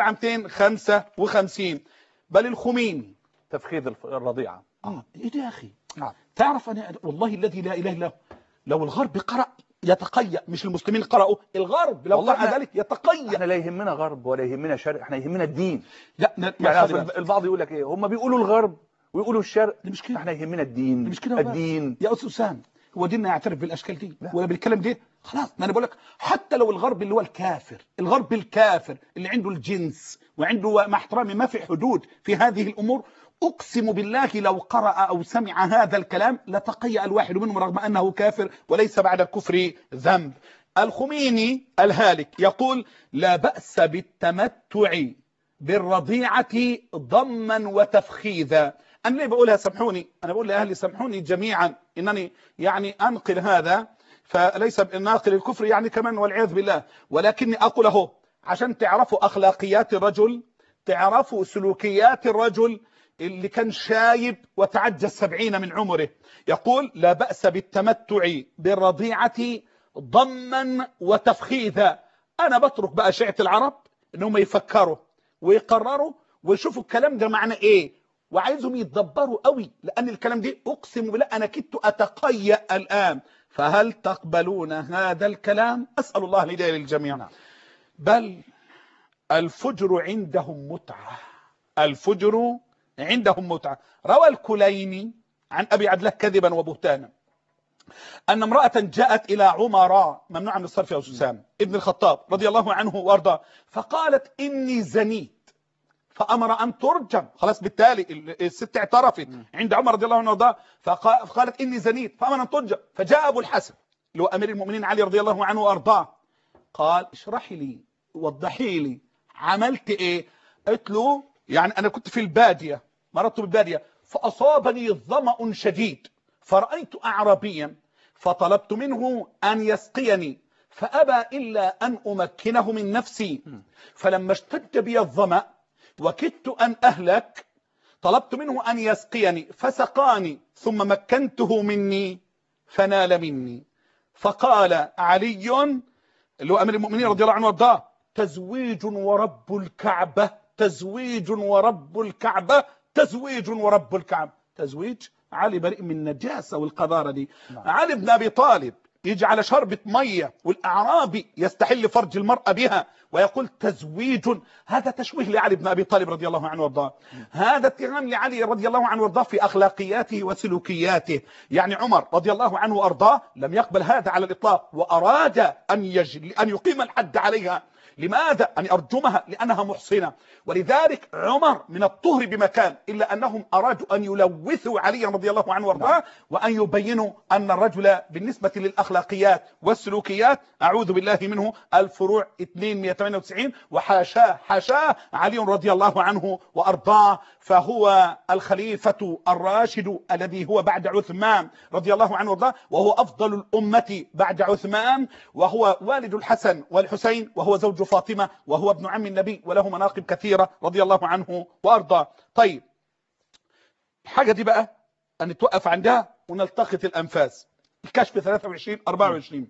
7255، بل الخميني تفخيذ الرضيعة. إيه ده يا أخي؟ تعرف أنا والله الذي لا إله إلا هو لو الغرب قرأ يتقيأ، مش المسلمين قرأوا، الغرب لو قرأ ذلك يتقيأ. احنا لا يهمنا غرب ولا يهمنا شرق، احنا يهمنا الدين. لا يعني البعض يقول لك ايه، هم بيقولوا الغرب ويقولوا الشرق، مش كده. احنا يهمنا الدين. مش كده الدين يا أستاذ سام، هو ديننا يعترف بالاشكال دي ولا بالكلام ده؟ خلاص. ما انا بقول لك حتى لو الغرب اللي هو الكافر، الغرب الكافر اللي عنده الجنس وعنده مع احترامي ما في حدود في هذه الامور، اقسم بالله لو قرأ او سمع هذا الكلام لتقيأ الواحد منهم رغم انه كافر وليس بعد الكفر ذنب. الخميني الهالك يقول لا بأس بالتمتع بالرضيعة ضما وتفخيذا. أنا ليه بقولها سامحوني، أنا بقول لأهلي سامحوني جميعا إنني يعني أنقل هذا، فليس ناقل الكفر يعني كمان والعياذ بالله، ولكني أقول أهو عشان تعرفوا أخلاقيات الرجل، تعرفوا سلوكيات الرجل، اللي كان شايب وتعجز 70 من عمره، يقول لا بأس بالتمتع بالرضيعة ضما وتفخيذا. أنا بترك بقى شيعة العرب إنهم يفكروا ويقرروا ويشوفوا الكلام ده معنى إيه، وعايزهم يتدبروا قوي، لأن الكلام ده أقسم بالله أنا كنت أتقيأ الآن. فهل تقبلون هذا الكلام؟ أسأل الله الهداية للجميع. بل الفجر عندهم متعة، الفجر عندهم متعة. روى الكليني عن أبي عبد الله كذبا وبهتانا أن امرأة جاءت إلى عمر ممنوع من الصرف يا أسامة ابن الخطاب رضي الله عنه وارضاه، فقالت إني زنيت، فأمر أن ترجم. خلاص بالتالي الست اعترفت عند عمر رضي الله عنه وارضاه، فقالت إني زنيت فأمر أن ترجم. فجاء أبو الحسن اللي هو أمير المؤمنين علي رضي الله عنه وارضاه، قال اشرحي لي وضحي لي عملت إيه؟ قلت له يعني أنا كنت في البادية، مرضت بالبادية فأصابني ظمأ شديد، فرأيت أعرابيا فطلبت منه أن يسقيني فأبى إلا أن أمكنه من نفسي، فلما اشتد بي الظمأ وكدت أن أهلك طلبت منه أن يسقيني فسقاني، ثم مكنته مني فنال مني. فقال علي اللي هو أمير المؤمنين رضي الله عنه وارضاه تزويج ورب الكعبة، تزويج ورب الكعبة، تزويج ورب الكعبة. تزويج علي بريء من النجاسة والقذارة دي. علي بن أبي طالب يجي على شربة مية والأعرابي يستحل فرج المرأة بها ويقول تزويج، هذا تشويه لعلي بن أبي طالب رضي الله عنه وارضاه، هذا اتهام لعلي رضي الله عنه وارضاه في أخلاقياته وسلوكياته. يعني عمر رضي الله عنه وارضاه لم يقبل هذا على الإطلاق، وأراد أن يقيم الحد عليها. لماذا؟ أن أرجمها لأنها محصنة. ولذلك عمر من الطهر بمكان، إلا أنهم أرادوا أن يلوثوا عليا رضي الله عنه وارضاه، وأن يبينوا أن الرجل بالنسبة للأخلاقيات والسلوكيات أعوذ بالله منه الفروع 298، وحاشاه حاشاه علي رضي الله عنه وأرضاه، فهو الخليفة الراشد الذي هو بعد عثمان رضي الله عنه وارضاه، وهو أفضل الأمة بعد عثمان، وهو والد الحسن والحسين، وهو زوج فاطمة، وهو ابن عم النبي، وله مناقب كثيرة رضي الله عنه وأرضاه. طيب الحاجة دي بقى أن نتوقف عندها ونلتقط الأنفاس. الكشف 23-24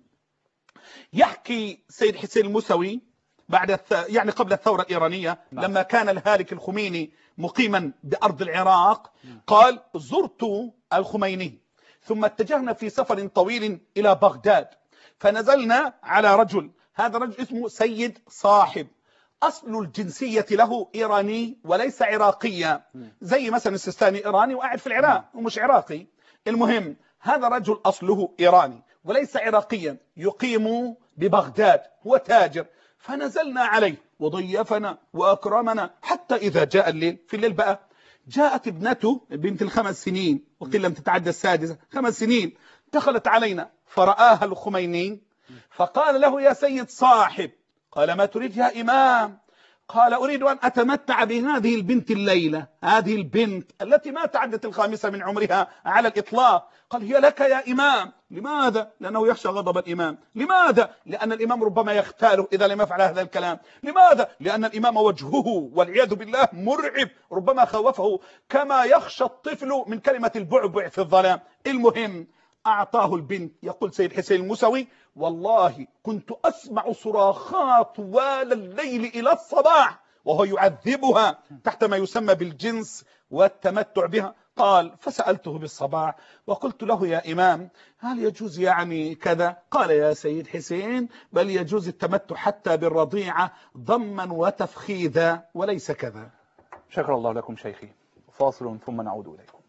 يحكي سيد حسين الموسوي بعد يعني قبل الثورة الإيرانية لما كان الهالك الخميني مقيما بأرض العراق، قال زرت الخميني ثم اتجهنا في سفر طويل إلى بغداد، فنزلنا على رجل، هذا رجل اسمه سيد صاحب، أصل الجنسية له إيراني وليس عراقيا، زي مثلا السيستاني إيراني وقاعد في العراق ومش عراقي. المهم هذا رجل أصله إيراني وليس عراقيا يقيم ببغداد، هو تاجر. فنزلنا عليه وضيفنا وأكرمنا حتى إذا جاء الليل، في الليل بقى جاءت ابنته بنت ال5 سنين وقيل لم تتعدى السادسة، 5 سنين، دخلت علينا فرآها الخميني فقال له يا سيد صاحب، قال ما تريد يا إمام؟ قال أريد أن أتمتع بهذه البنت الليلة، هذه البنت التي ما تعدت ال5 من عمرها على الإطلاق. قال هي لك يا إمام. لماذا؟ لأنه يخشى غضب الإمام. لماذا؟ لأن الإمام ربما يختاله إذا لم يفعل هذا الكلام. لماذا؟ لأن الإمام وجهه والعياذ بالله مرعب، ربما خوفه كما يخشى الطفل من كلمة البعبع في الظلام. المهم أعطاه البنت. يقول سيد حسين الموسوي والله كنت أسمع صراخات طوال الليل إلى الصباح وهو يعذبها تحت ما يسمى بالجنس والتمتع بها. قال فسألته بالصباح وقلت له يا إمام هل يجوز يعني كذا؟ قال يا سيد حسين بل يجوز التمتع حتى بالرضيعة ضما وتفخيذا وليس كذا. شكر الله لكم شيخي. فاصل ثم نعود إليكم.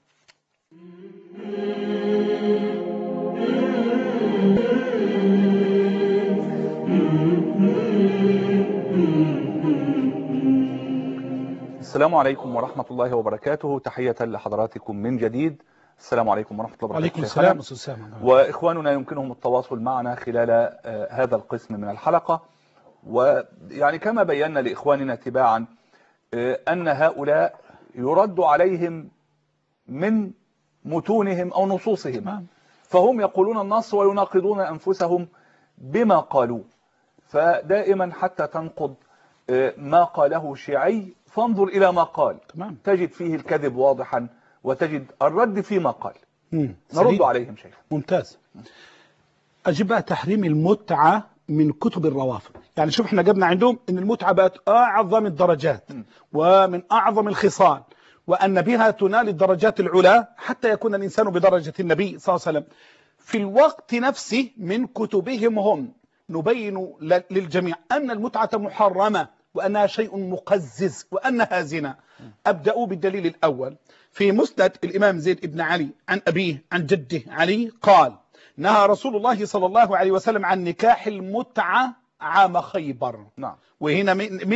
السلام عليكم ورحمة الله وبركاته. تحية لحضراتكم من جديد. السلام عليكم ورحمة الله وبركاته. وعليكم السلام والسلام. وإخواننا يمكنهم التواصل معنا خلال هذا القسم من الحلقة، ويعني كما بينا لإخواننا تباعا أن هؤلاء يرد عليهم من متونهم أو نصوصهم، فهم يقولون النص ويناقضون أنفسهم بما قالوا، فدائما حتى تنقض ما قاله شيعي فانظر إلى ما قال. تمام. تجد فيه الكذب واضحا وتجد الرد فيما قال. نرد سليم. عليهم شيخ. ممتاز. أجيب بقى تحريم المتعة من كتب الروافض. يعني شوف احنا جبنا عندهم ان المتعة بقت أعظم الدرجات ومن أعظم الخصال، وأن بها تنال الدرجات العلى حتى يكون الإنسان بدرجة النبي صلى الله عليه وسلم. في الوقت نفسه من كتبهم هم نبين للجميع أن المتعة محرمة وأنها شيء مقزز وأنها زنا. أبدأ بالدليل الأول في مسند الإمام زيد بن علي عن أبيه عن جده علي قال: نهى رسول الله صلى الله عليه وسلم عن نكاح المتعة عام خيبر. نعم. وهنا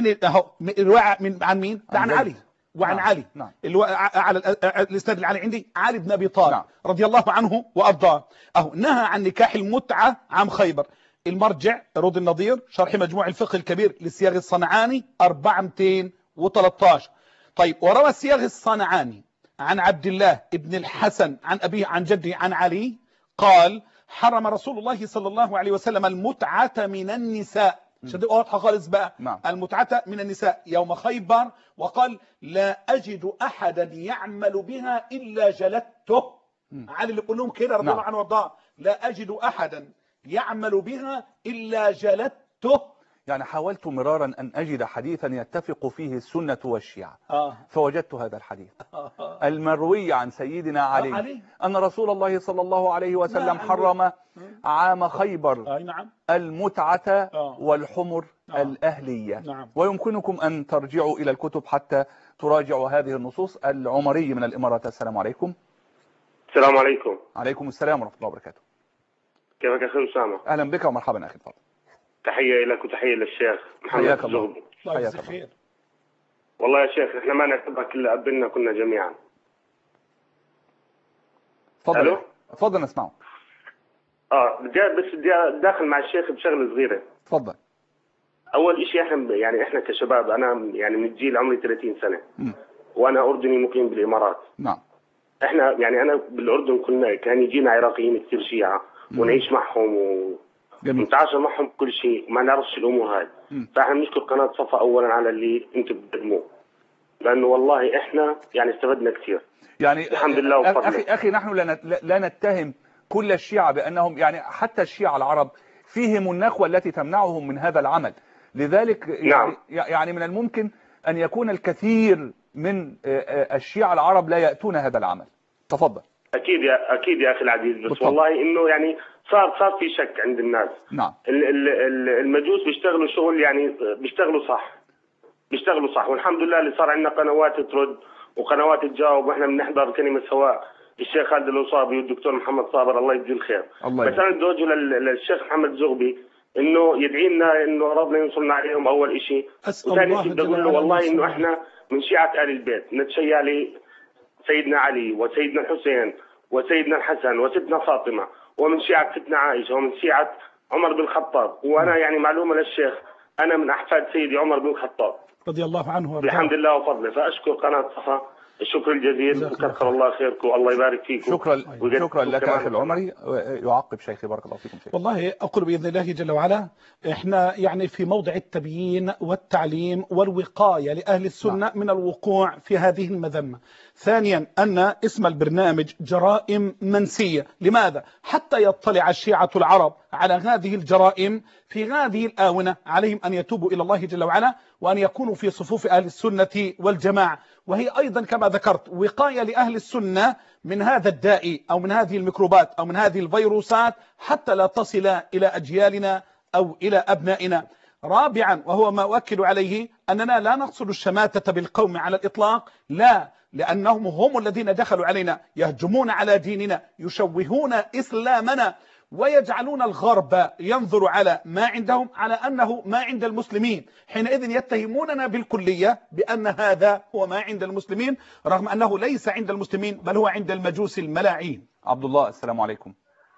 عن مين؟ عن علي وعن نعم. علي. نعم. على الاسناد اللي علي عندي علي بن ابي طالب. نعم. رضي الله عنه وارضاه. نهى عن نكاح المتعة عام خيبر. المرجع رود النظير شرح مجموع الفقه الكبير للصياغ الصنعاني 4213. طيب، وروى الصياغ الصنعاني عن عبد الله ابن الحسن عن أبيه عن جده عن علي قال: حرم رسول الله صلى الله عليه وسلم المتعة من النساء. شديد واضحة خالص بقى. نعم. المتعة من النساء يوم خيبر، وقال: لا أجد أحدا يعمل بها إلا جلدته. علي اللي يقول لهم كده رضي الله عنه وارضاه: لا أجد أحدا يعمل بها إلا جلدته. يعني حاولت مرارا أن أجد حديثا يتفق فيه السنة والشيعة فوجدت هذا الحديث المروي عن سيدنا علي أن رسول الله صلى الله عليه وسلم حرم عام خيبر المتعة والحمر الأهلية. ويمكنكم أن ترجعوا إلى الكتب حتى تراجعوا هذه النصوص. العمري من الإمارات، السلام عليكم. السلام عليكم. عليكم السلام ورحمة الله وبركاته. كيفك أخي أسامة؟ أهلا بك ومرحبا أخي الفاضل. تحية لك وتحية للشيخ محمد الزغبي. حياك الله. والله يا شيخ احنا ما نعتبرك الا ابنا كنا جميعا. تفضل. تفضل نسمعه. بدي داخل مع الشيخ بشغله صغيره. تفضل. اول شيء احنا كشباب، انا يعني من الجيل عمري 30 سنه. وانا اردني مقيم بالامارات. نعم. احنا يعني انا بالاردن كان يجينا عراقيين كثير شيعه ونعيش معهم ونتعاشر معهم بكل شيء، ما نعرفش الامور هاي. فاحنا بنشكر قناه صفا اولا على اللي انتم بتقدموه، لانه والله احنا يعني استفدنا كثير. يعني الحمد لله وفضله. اخي نحن لا نتهم كل الشيعة بانهم، يعني حتى الشيعة العرب فيهم النخوة التي تمنعهم من هذا العمل. لذلك يعني من الممكن ان يكون الكثير من الشيعة العرب لا يأتون هذا العمل. تفضل. اكيد يا اخي العزيز، بس بطبع. والله انه يعني صار في شك عند الناس. نعم. المجوس بيشتغلوا شغل، يعني بيشتغلوا صح، والحمد لله اللي صار عندنا قنوات ترد وقنوات تجاوب، واحنا بنحضر كلمه سواء الشيخ خالد الوصابي والدكتور محمد صابر الله يجزيه الخير. بس انا بدي اوجه للشيخ محمد الزغبي انه يدعي لنا انه ربنا ينصرنا عليهم اول شيء، وثاني شيء بدي اقول له والله انه احنا من شيعه ال البيت، نتشيع لسيدنا علي وسيدنا الحسين وسيدنا الحسن وستنا فاطمه، ومن شيعه ستنا عائشه، ومن شيعه عمر بن الخطاب. وانا يعني معلومه للشيخ، انا من احفاد سيدي عمر بن الخطاب رضي الله عنه وارضاه. الحمد لله وفضله. فاشكر قناه صفا الشكر الجزيل، وكثر الله خيركم والله يبارك فيكم. شكرا لك اخي العمري. يعقب شيخي بارك الله فيكم شيخ. والله اقول باذن الله جل وعلا احنا يعني في موضع التبيين والتعليم والوقايه لاهل السنه من الوقوع في هذه المذمه. ثانيا ان اسم البرنامج جرائم منسيه. لماذا؟ حتى يطلع الشيعه العرب على هذه الجرائم في هذه الآونة. عليهم أن يتوبوا إلى الله جل وعلا وأن يكونوا في صفوف أهل السنة والجماعة، وهي أيضا كما ذكرت وقاية لأهل السنة من هذا الداء أو من هذه الميكروبات أو من هذه الفيروسات حتى لا تصل إلى أجيالنا أو إلى أبنائنا. رابعا وهو ما أؤكد عليه أننا لا نقصد الشماتة بالقوم على الإطلاق، لا، لأنهم هم الذين دخلوا علينا يهجمون على ديننا، يشوهون إسلامنا، ويجعلون الغرب ينظر على ما عندهم على أنه ما عند المسلمين. حينئذ يتهموننا بالكلية بأن هذا هو ما عند المسلمين، رغم أنه ليس عند المسلمين بل هو عند المجوس الملاعين. عبد الله، السلام عليكم.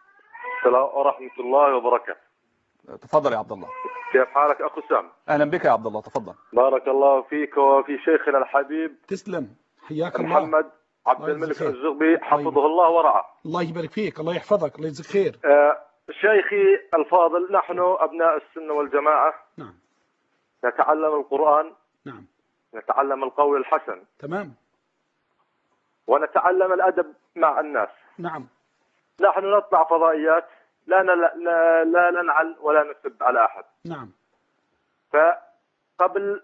السلام ورحمة الله وبركاته. تفضل يا عبد الله. كيف حالك أخو سام؟ أهلا بك يا عبد الله، تفضل. بارك الله فيك وفي شيخنا الحبيب. تسلم، حياك الله. محمد عبد الملك الزغبي حفظه الله ورعاه. الله يبارك فيك، الله يحفظك، الله يجزيك خير. شيخي الفاضل، نحن أبناء السنة والجماعة. نعم. نتعلم القرآن. نعم. نتعلم القول الحسن، تمام. ونتعلم الأدب مع الناس. نعم. نحن نطلع فضائيات، لا ننعل ولا نسب على أحد. نعم. فقبل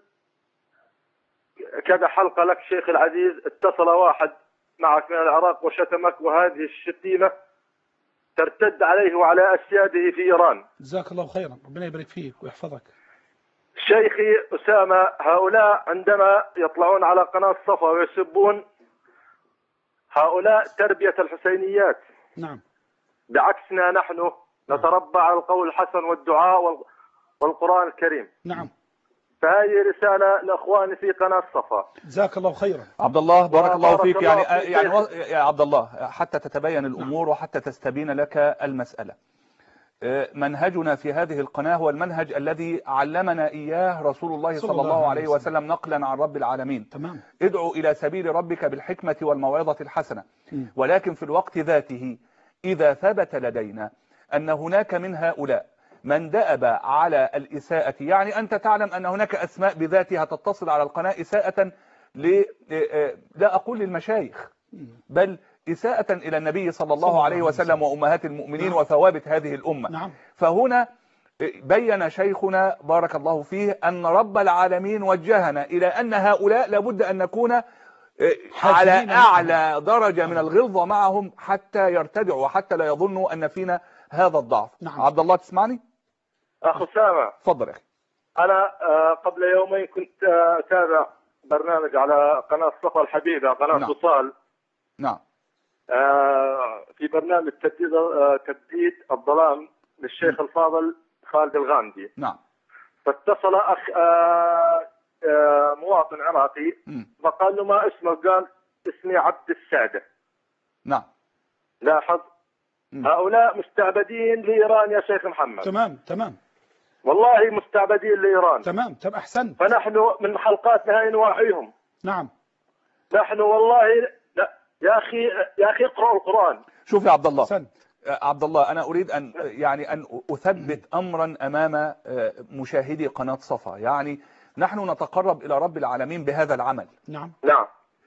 كذا حلقة لك شيخ العزيز اتصل واحد معك من العراق وشتمك، وهذه الشتيمة ترتد عليه وعلى أسياده في إيران. جزاك الله خيرا، ربنا يبارك فيك ويحفظك. شيخي أسامة، هؤلاء عندما يطلعون على قناة صفا ويسبون، هؤلاء تربية الحسينيات. نعم. بعكسنا نحن نتربى على القول الحسن والدعاء والقرآن الكريم. نعم. فهذه رسالة لأخواني في قناة صفا. جزاك الله خيرا. عبد الله بارك الله فيك. الله يعني يا عبد الله، حتى تتبين الأمور وحتى تستبين لك المسألة، منهجنا في هذه القناة هو المنهج الذي علمنا إياه رسول الله صلى الله عليه وسلم نقلا عن رب العالمين. تمام. ادعو إلى سبيل ربك بالحكمة والموعظة الحسنة. ولكن في الوقت ذاته إذا ثبت لدينا أن هناك من هؤلاء من دأب على الإساءة، يعني أنت تعلم أن هناك أسماء بذاتها تتصل على القناة إساءة لا أقول للمشايخ، بل إساءة إلى النبي صلى الله عليه وسلم وأمهات المؤمنين وثوابت هذه الأمة. نعم. فهنا بين شيخنا بارك الله فيه أن رب العالمين وجهنا إلى أن هؤلاء لابد أن نكون على أعلى درجة من الغلظة معهم حتى يرتدعوا وحتى لا يظنوا أن فينا هذا الضعف. نعم. عبد الله تسمعني؟ أخ أسامة، تفضل يا أخي. أنا قبل يومين كنت أتابع برنامج على قناة صفا الحبيبة، قناة وصال. نعم. في برنامج تبديد الظلام للشيخ الفاضل خالد الغامدي. نعم. فاتصل أخ مواطن عراقي فقال له ما اسمه؟ قال اسمي عبد السعدة. نعم. لاحظ، هؤلاء مستعبدين لإيران يا شيخ محمد. تمام. تمام. والله مستعبدين لإيران. تمام. تمام. أحسنت. فنحن من حلقاتنا هاي نوعيهم. نعم. نحن والله لا يا أخي اقرأوا القرآن. شوف يا عبد الله. أحسنت. عبد الله، أنا أريد أن أثبت أمرا أمام مشاهدي قناة صفا. يعني نحن نتقرب إلى رب العالمين بهذا العمل. نعم. نعم.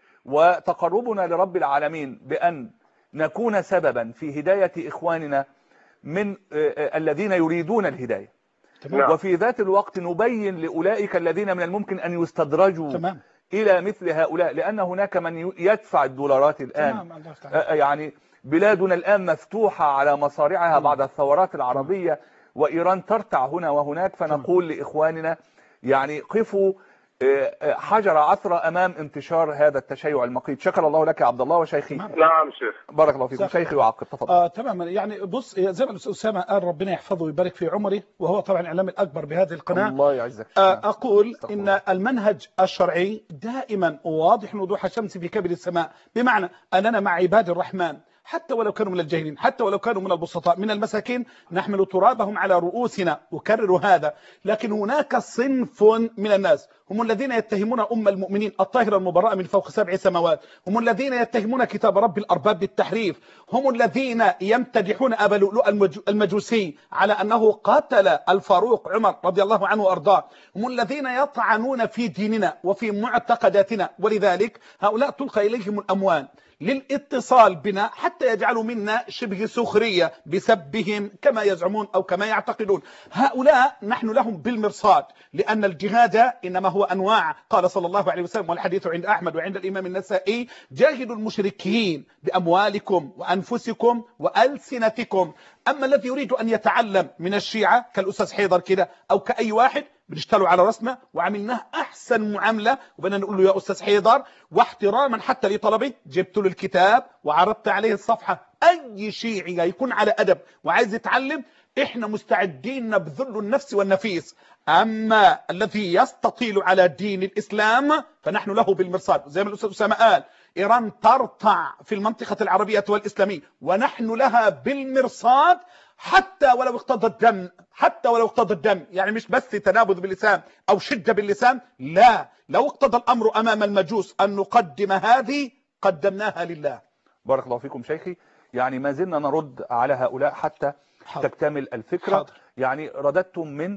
وتقربنا لرب العالمين بأن نكون سببا في هداية إخواننا من الذين يريدون الهداية. تمام. وفي ذات الوقت نبين لأولئك الذين من الممكن أن يستدرجوا تمام. إلى مثل هؤلاء، لأن هناك من يدفع الدولارات الآن. يعني بلادنا الآن مفتوحة على مصارعها بعد الثورات العربية، وإيران ترتع هنا وهناك. فنقول لإخواننا يعني قفوا حجر عثرة أمام انتشار هذا التشيع المقيت. شكر الله لك يا عبد الله وشيخي. نعم شيخ. بارك الله فيكم. شيخي وعقب تفضل. تماما. يعني بص، زي ما الأستاذ أسامة قال ربنا يحفظه ويبارك في عمره، وهو طبعا الإعلام الأكبر بهذه القناة. الله يعزك. أقول إن المنهج الشرعي دائما واضح وضوح الشمس في كبد السماء، بمعنى أننا مع عباد الرحمن حتى ولو كانوا من الجاهلين، حتى ولو كانوا من البسطاء، من المساكين، نحمل ترابهم على رؤوسنا. أكرر هذا. لكن هناك صنف من الناس هم الذين يتهمون أم المؤمنين الطاهرة المبرأة من فوق 7 سماوات، هم الذين يتهمون كتاب رب الأرباب بالتحريف، هم الذين يمتدحون أبا لؤلؤ المجوسي على أنه قتل الفاروق عمر رضي الله عنه وأرضاه، هم الذين يطعنون في ديننا وفي معتقداتنا. ولذلك هؤلاء تلقى إليهم الأموال للاتصال بنا حتى يجعلوا منا شبه سخرية بسبهم كما يزعمون أو كما يعتقدون. هؤلاء نحن لهم بالمرصاد، لأن الجهاد إنما هو أنواع. قال صلى الله عليه وسلم، والحديث عند أحمد وعند الإمام النسائي: جاهدوا المشركين بأموالكم وأنفسكم وألسنتكم. أما الذي يريد أن يتعلم من الشيعة كالأستاذ حيدر كده أو كأي واحد، بنشتغلوا على رسمه وعملناه أحسن معاملة، وبدنا نقول له يا أستاذ حيدر واحتراما حتى لطلبي، جبت له الكتاب وعرضت عليه الصفحة. أي شيعي يكون على أدب وعايز يتعلم، إحنا مستعدين نبذل النفس والنفيس. أما الذي يستطيل على دين الإسلام فنحن له بالمرصاد. زي ما الأستاذ أسامة قال، إيران ترتع في المنطقة العربية والإسلامية، ونحن لها بالمرصاد حتى ولو اقتضى الدم، حتى ولو اقتضى الدم. يعني مش بس تنابذ باللسان أو شدة باللسان، لا، لو اقتضى الأمر أمام المجوس أن نقدم هذه قدمناها لله. بارك الله فيكم شيخي. يعني ما زلنا نرد على هؤلاء حتى تكتمل الفكرة. حاضر. يعني رددتم من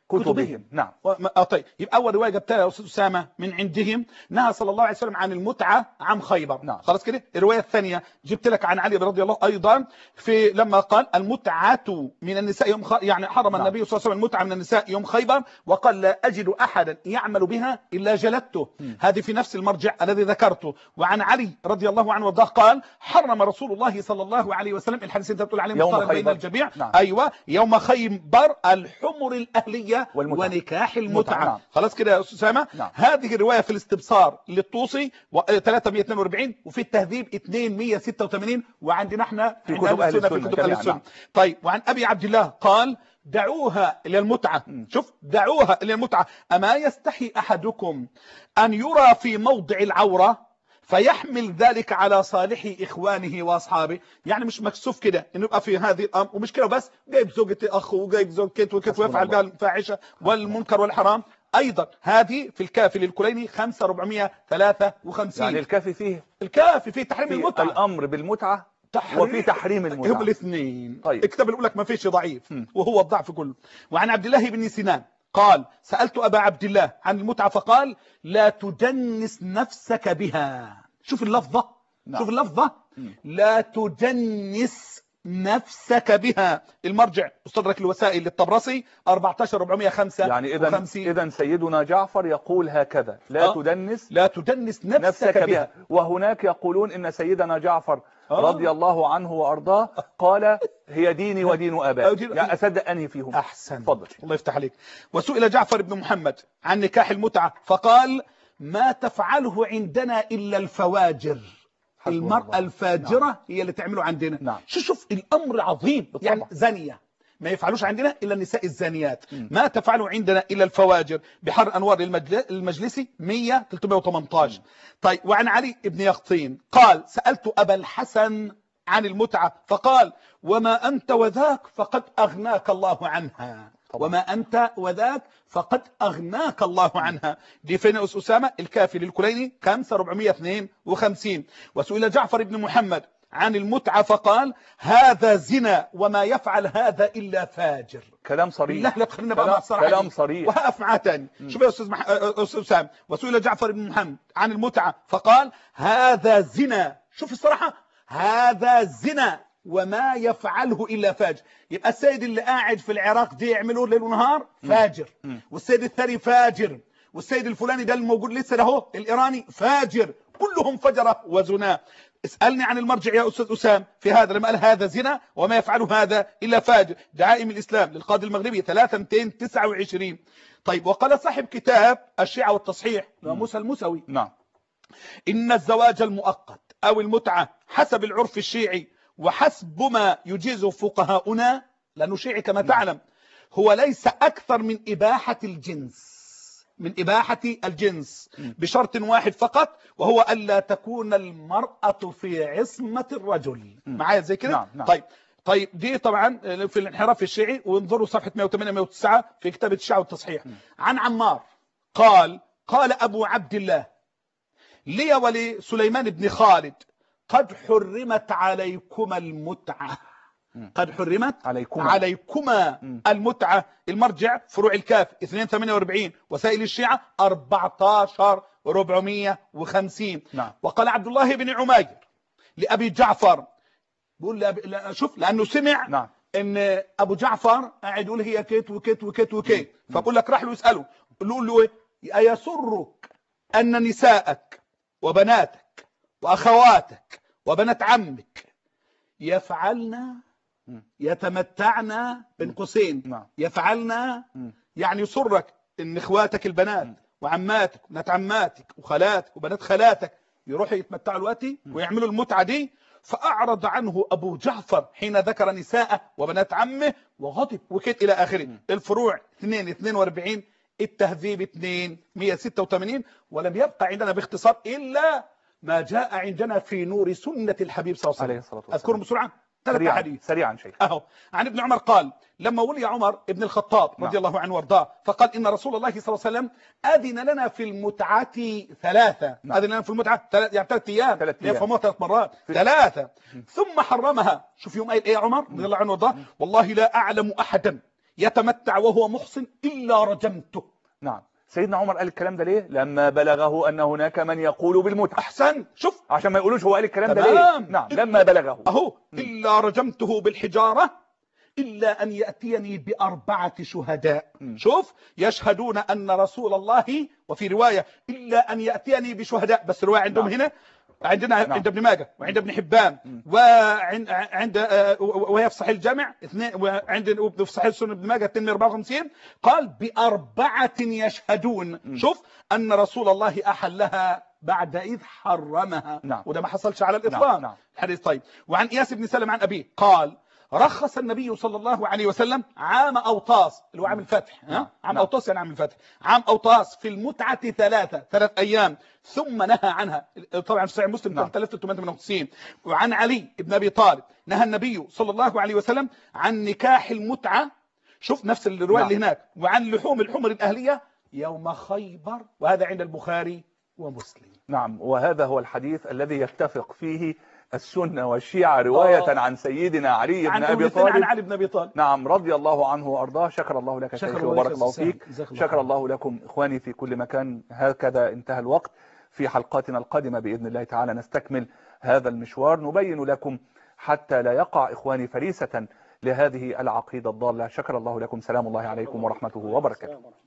كتبهم. نعم. طيب يبقى اول روايه جبتها يا استاذ اسامه من عندهم، نهى صلى الله عليه وسلم عن المتعه عام خيبر. نعم. خلاص كده. الروايه الثانيه جبت لك عن علي رضي الله ايضا في لما قال المتعه من النساء يوم يعني حرم نعم. النبي صلى الله عليه وسلم المتعه من النساء يوم خيبر، وقال لا اجد احدا يعمل بها الا جلدته. هذه في نفس المرجع الذي ذكرته. وعن علي رضي الله عنه وارضاه قال حرم رسول الله صلى الله عليه وسلم، الحديث انت بتقول عليه مختلط بين الجميع. نعم. ايوه يوم خيبر الحمر الاهليه ونكاح المتعه. نعم. خلاص كده يا استاذ اسامه. نعم. هذه الروايه في الاستبصار للطوسي 342 وفي التهذيب 286 وعندنا احنا في كتب اهل السنه. في كتب اهل السنه. طيب وعن ابي عبد الله قال دعوها الى المتعه. شوف دعوها الى المتعه. اما يستحي احدكم ان يرى في موضع العوره فيحمل ذلك على صالح اخوانه واصحابه؟ يعني مش مكسوف كده انه يبقى في هذه الامر، ومش كده بس جايب زوجة اخوه وجايب زوجته وكيف ويفعل بها الفاحشه والمنكر والحرام. ايضا هذه في الكافي للكليني 5453. يعني الكافي فيه تحريم المتعه، الامر بالمتعه وفي تحريم المتعه. هم الاثنين. طيب. الكتاب يقول لك ما فيش ضعيف وهو الضعف كله. وعن عبد الله بن سنان قال سألت أبا عبد الله عن المتعة فقال لا تدنس نفسك بها. شوف اللفظة. نعم. شوف اللفظة. لا تدنس نفسك بها. المرجع مستدرك الوسائل للطبرسي 14405. يعني إذا سيدنا جعفر يقول هكذا لا تدنس نفسك بها. وهناك يقولون إن سيدنا جعفر رضي الله عنه وأرضاه قال هي ديني ودين آبائي. يعني أصدق أنهي فيهم؟ أحسن. فضل. الله يفتح عليك. وسئل جعفر بن محمد عن نكاح المتعة فقال ما تفعله عندنا إلا الفواجر. المرأة الفاجرة. نعم. هي اللي تعمله عندنا. نعم. شوف الأمر عظيم. بالطبع. يعني زانية ما يفعلوش عندنا إلا النساء الزانيات. ما تفعله عندنا إلا الفواجر. بحر أنوار المجلسي 100-318. طيب وعن علي بن يقطين قال سألت أبا الحسن عن المتعة فقال وما أنت وذاك فقد أغناك الله عنها. طبعا. وما أنت وذاك فقد أغناك الله عنها. دي فين أسامة؟ الكافي للكليني 5452. وسئل جعفر بن محمد عن المتعة فقال هذا زنا وما يفعل هذا إلا فاجر. كلام صريح. لا خلينا بقى كلام صريح. وهقف معاه تاني. شوف يا أستاذ أسامة. وسئل جعفر بن محمد عن المتعة فقال هذا زنا. شوف الصراحة هذا زنا وما يفعله إلا فاجر. يبقى السيد اللي قاعد في العراق دي يعملوه ليل ونهار فاجر. والسيد الثاني فاجر. والسيد الفلاني ده الموجود لسه له الإيراني فاجر. كلهم فجرة وزنا. اسألني عن المرجع يا أستاذ أسام في هذا لما قال هذا زنا وما يفعله هذا إلا فاجر. دعائم الإسلام للقاضي المغربي 3229. طيب وقال صاحب كتاب الشيعة والتصحيح موسى الموسوي نعم إن الزواج المؤقت أو المتعة حسب العرف الشيعي وحسب ما يجيز فقهاؤنا لأنه شيعي كما تعلم هو ليس أكثر من إباحة الجنس. من إباحة الجنس بشرط واحد فقط وهو ألا تكون المرأة في عصمة الرجل. معايا زي كده؟ نعم. طيب دي طبعا في الانحراف الشيعي وانظروا صفحة 108-109 في كتاب الشيعة والتصحيح. عن عمار قال أبو عبد الله لي ولسليمان بن خالد قد حرمت عليكما المتعة. قد حرمت عليكما المتعة. المرجع فروع الكاف 248. وسائل الشيعة 14450. نعم. وقال عبد الله بن عمير لأبي جعفر بيقول شوف لأنه سمع نعم. ان ابو جعفر قاعد يقول هي كيت وكيت وكيت وكيت فبقول لك راح له يسأله يقول له ايه أيسرك أن نساءك وبناتك وأخواتك وبنات عمك يفعلن يتمتعن بين قوسين يفعلن يعني يسرك ان اخواتك البنات وعماتك وبنات عماتك وخالاتك وبنات خالاتك يروحوا يتمتعوا الوقتي ويعملوا المتعة دي. فأعرض عنه أبو جعفر حين ذكر نساءه وبنات عمه وغضب وكيت إلى آخره. الفروع 242 التهذيب 286. ولم يبقى عندنا باختصار إلا ما جاء عندنا في نور سنة الحبيب صلى الله عليه وسلم. أذكرهم بسرعة سريعا شيخ. عن ابن عمر قال لما ولي عمر ابن الخطاب رضي الله عنه وارضاه فقال إن رسول الله صلى الله عليه وسلم أذن لنا في المتعة 3. أذن لنا في المتعة يعني 3 أيام يفهموها 3 مرات 3 ثم حرمها. شوف يوم قال إيه يا عمر رضي الله عنه وارضاه والله لا أعلم أحدا يتمتع وهو محصن إلا رجمته. نعم. سيدنا عمر قال الكلام ده ليه؟ لما بلغه أن هناك من يقول بالمتعة. أحسن، شوف عشان ما يقولوش هو قال الكلام ده ليه. نعم. لما بلغه أهو إلا رجمته بالحجارة إلا أن يأتيني ب4 شهداء. شوف، يشهدون أن رسول الله، وفي رواية إلا أن يأتيني بشهداء، بس الرواية عندهم هنا عندنا عند ابن ماجه وعند ابن حبان وعند وهي في صحيح الجامع 2، وعند في صحيح سنن ابن ماجه 254 قال ب4 يشهدون. شوف أن رسول الله أحلها بعد إذ حرمها. وده ما حصلش على الإطلاق. الحديث طيب. وعن إياس بن سلمة عن أبيه قال رخص النبي صلى الله عليه وسلم عام أوطاس، اللي هو عام الفتح. عام أوطاس يعني عام الفتح. عام أوطاس في المتعة 3 أيام ثم نهى عنها. طبعا في صحيح مسلم 398. وعن علي بن أبي طالب نهى النبي صلى الله عليه وسلم عن نكاح المتعة، شوف نفس الرواية اللي هناك، وعن لحوم الحمر الأهلية يوم خيبر، وهذا عند البخاري ومسلم. نعم. وهذا هو الحديث الذي يتفق فيه السنة والشيعة رواية عن سيدنا علي بن أبي طالب. عن علي بن أبي طالب. نعم، رضي الله عنه وأرضاه. شكر الله لك شيخي وبارك الله فيك. شكر الله لكم إخواني في كل مكان. هكذا انتهى الوقت. في حلقاتنا القادمة بإذن الله تعالى نستكمل هذا المشوار، نبين لكم حتى لا يقع إخواني فريسة لهذه العقيدة الضالة. شكر الله لكم. سلام الله عليكم ورحمته وبركاته.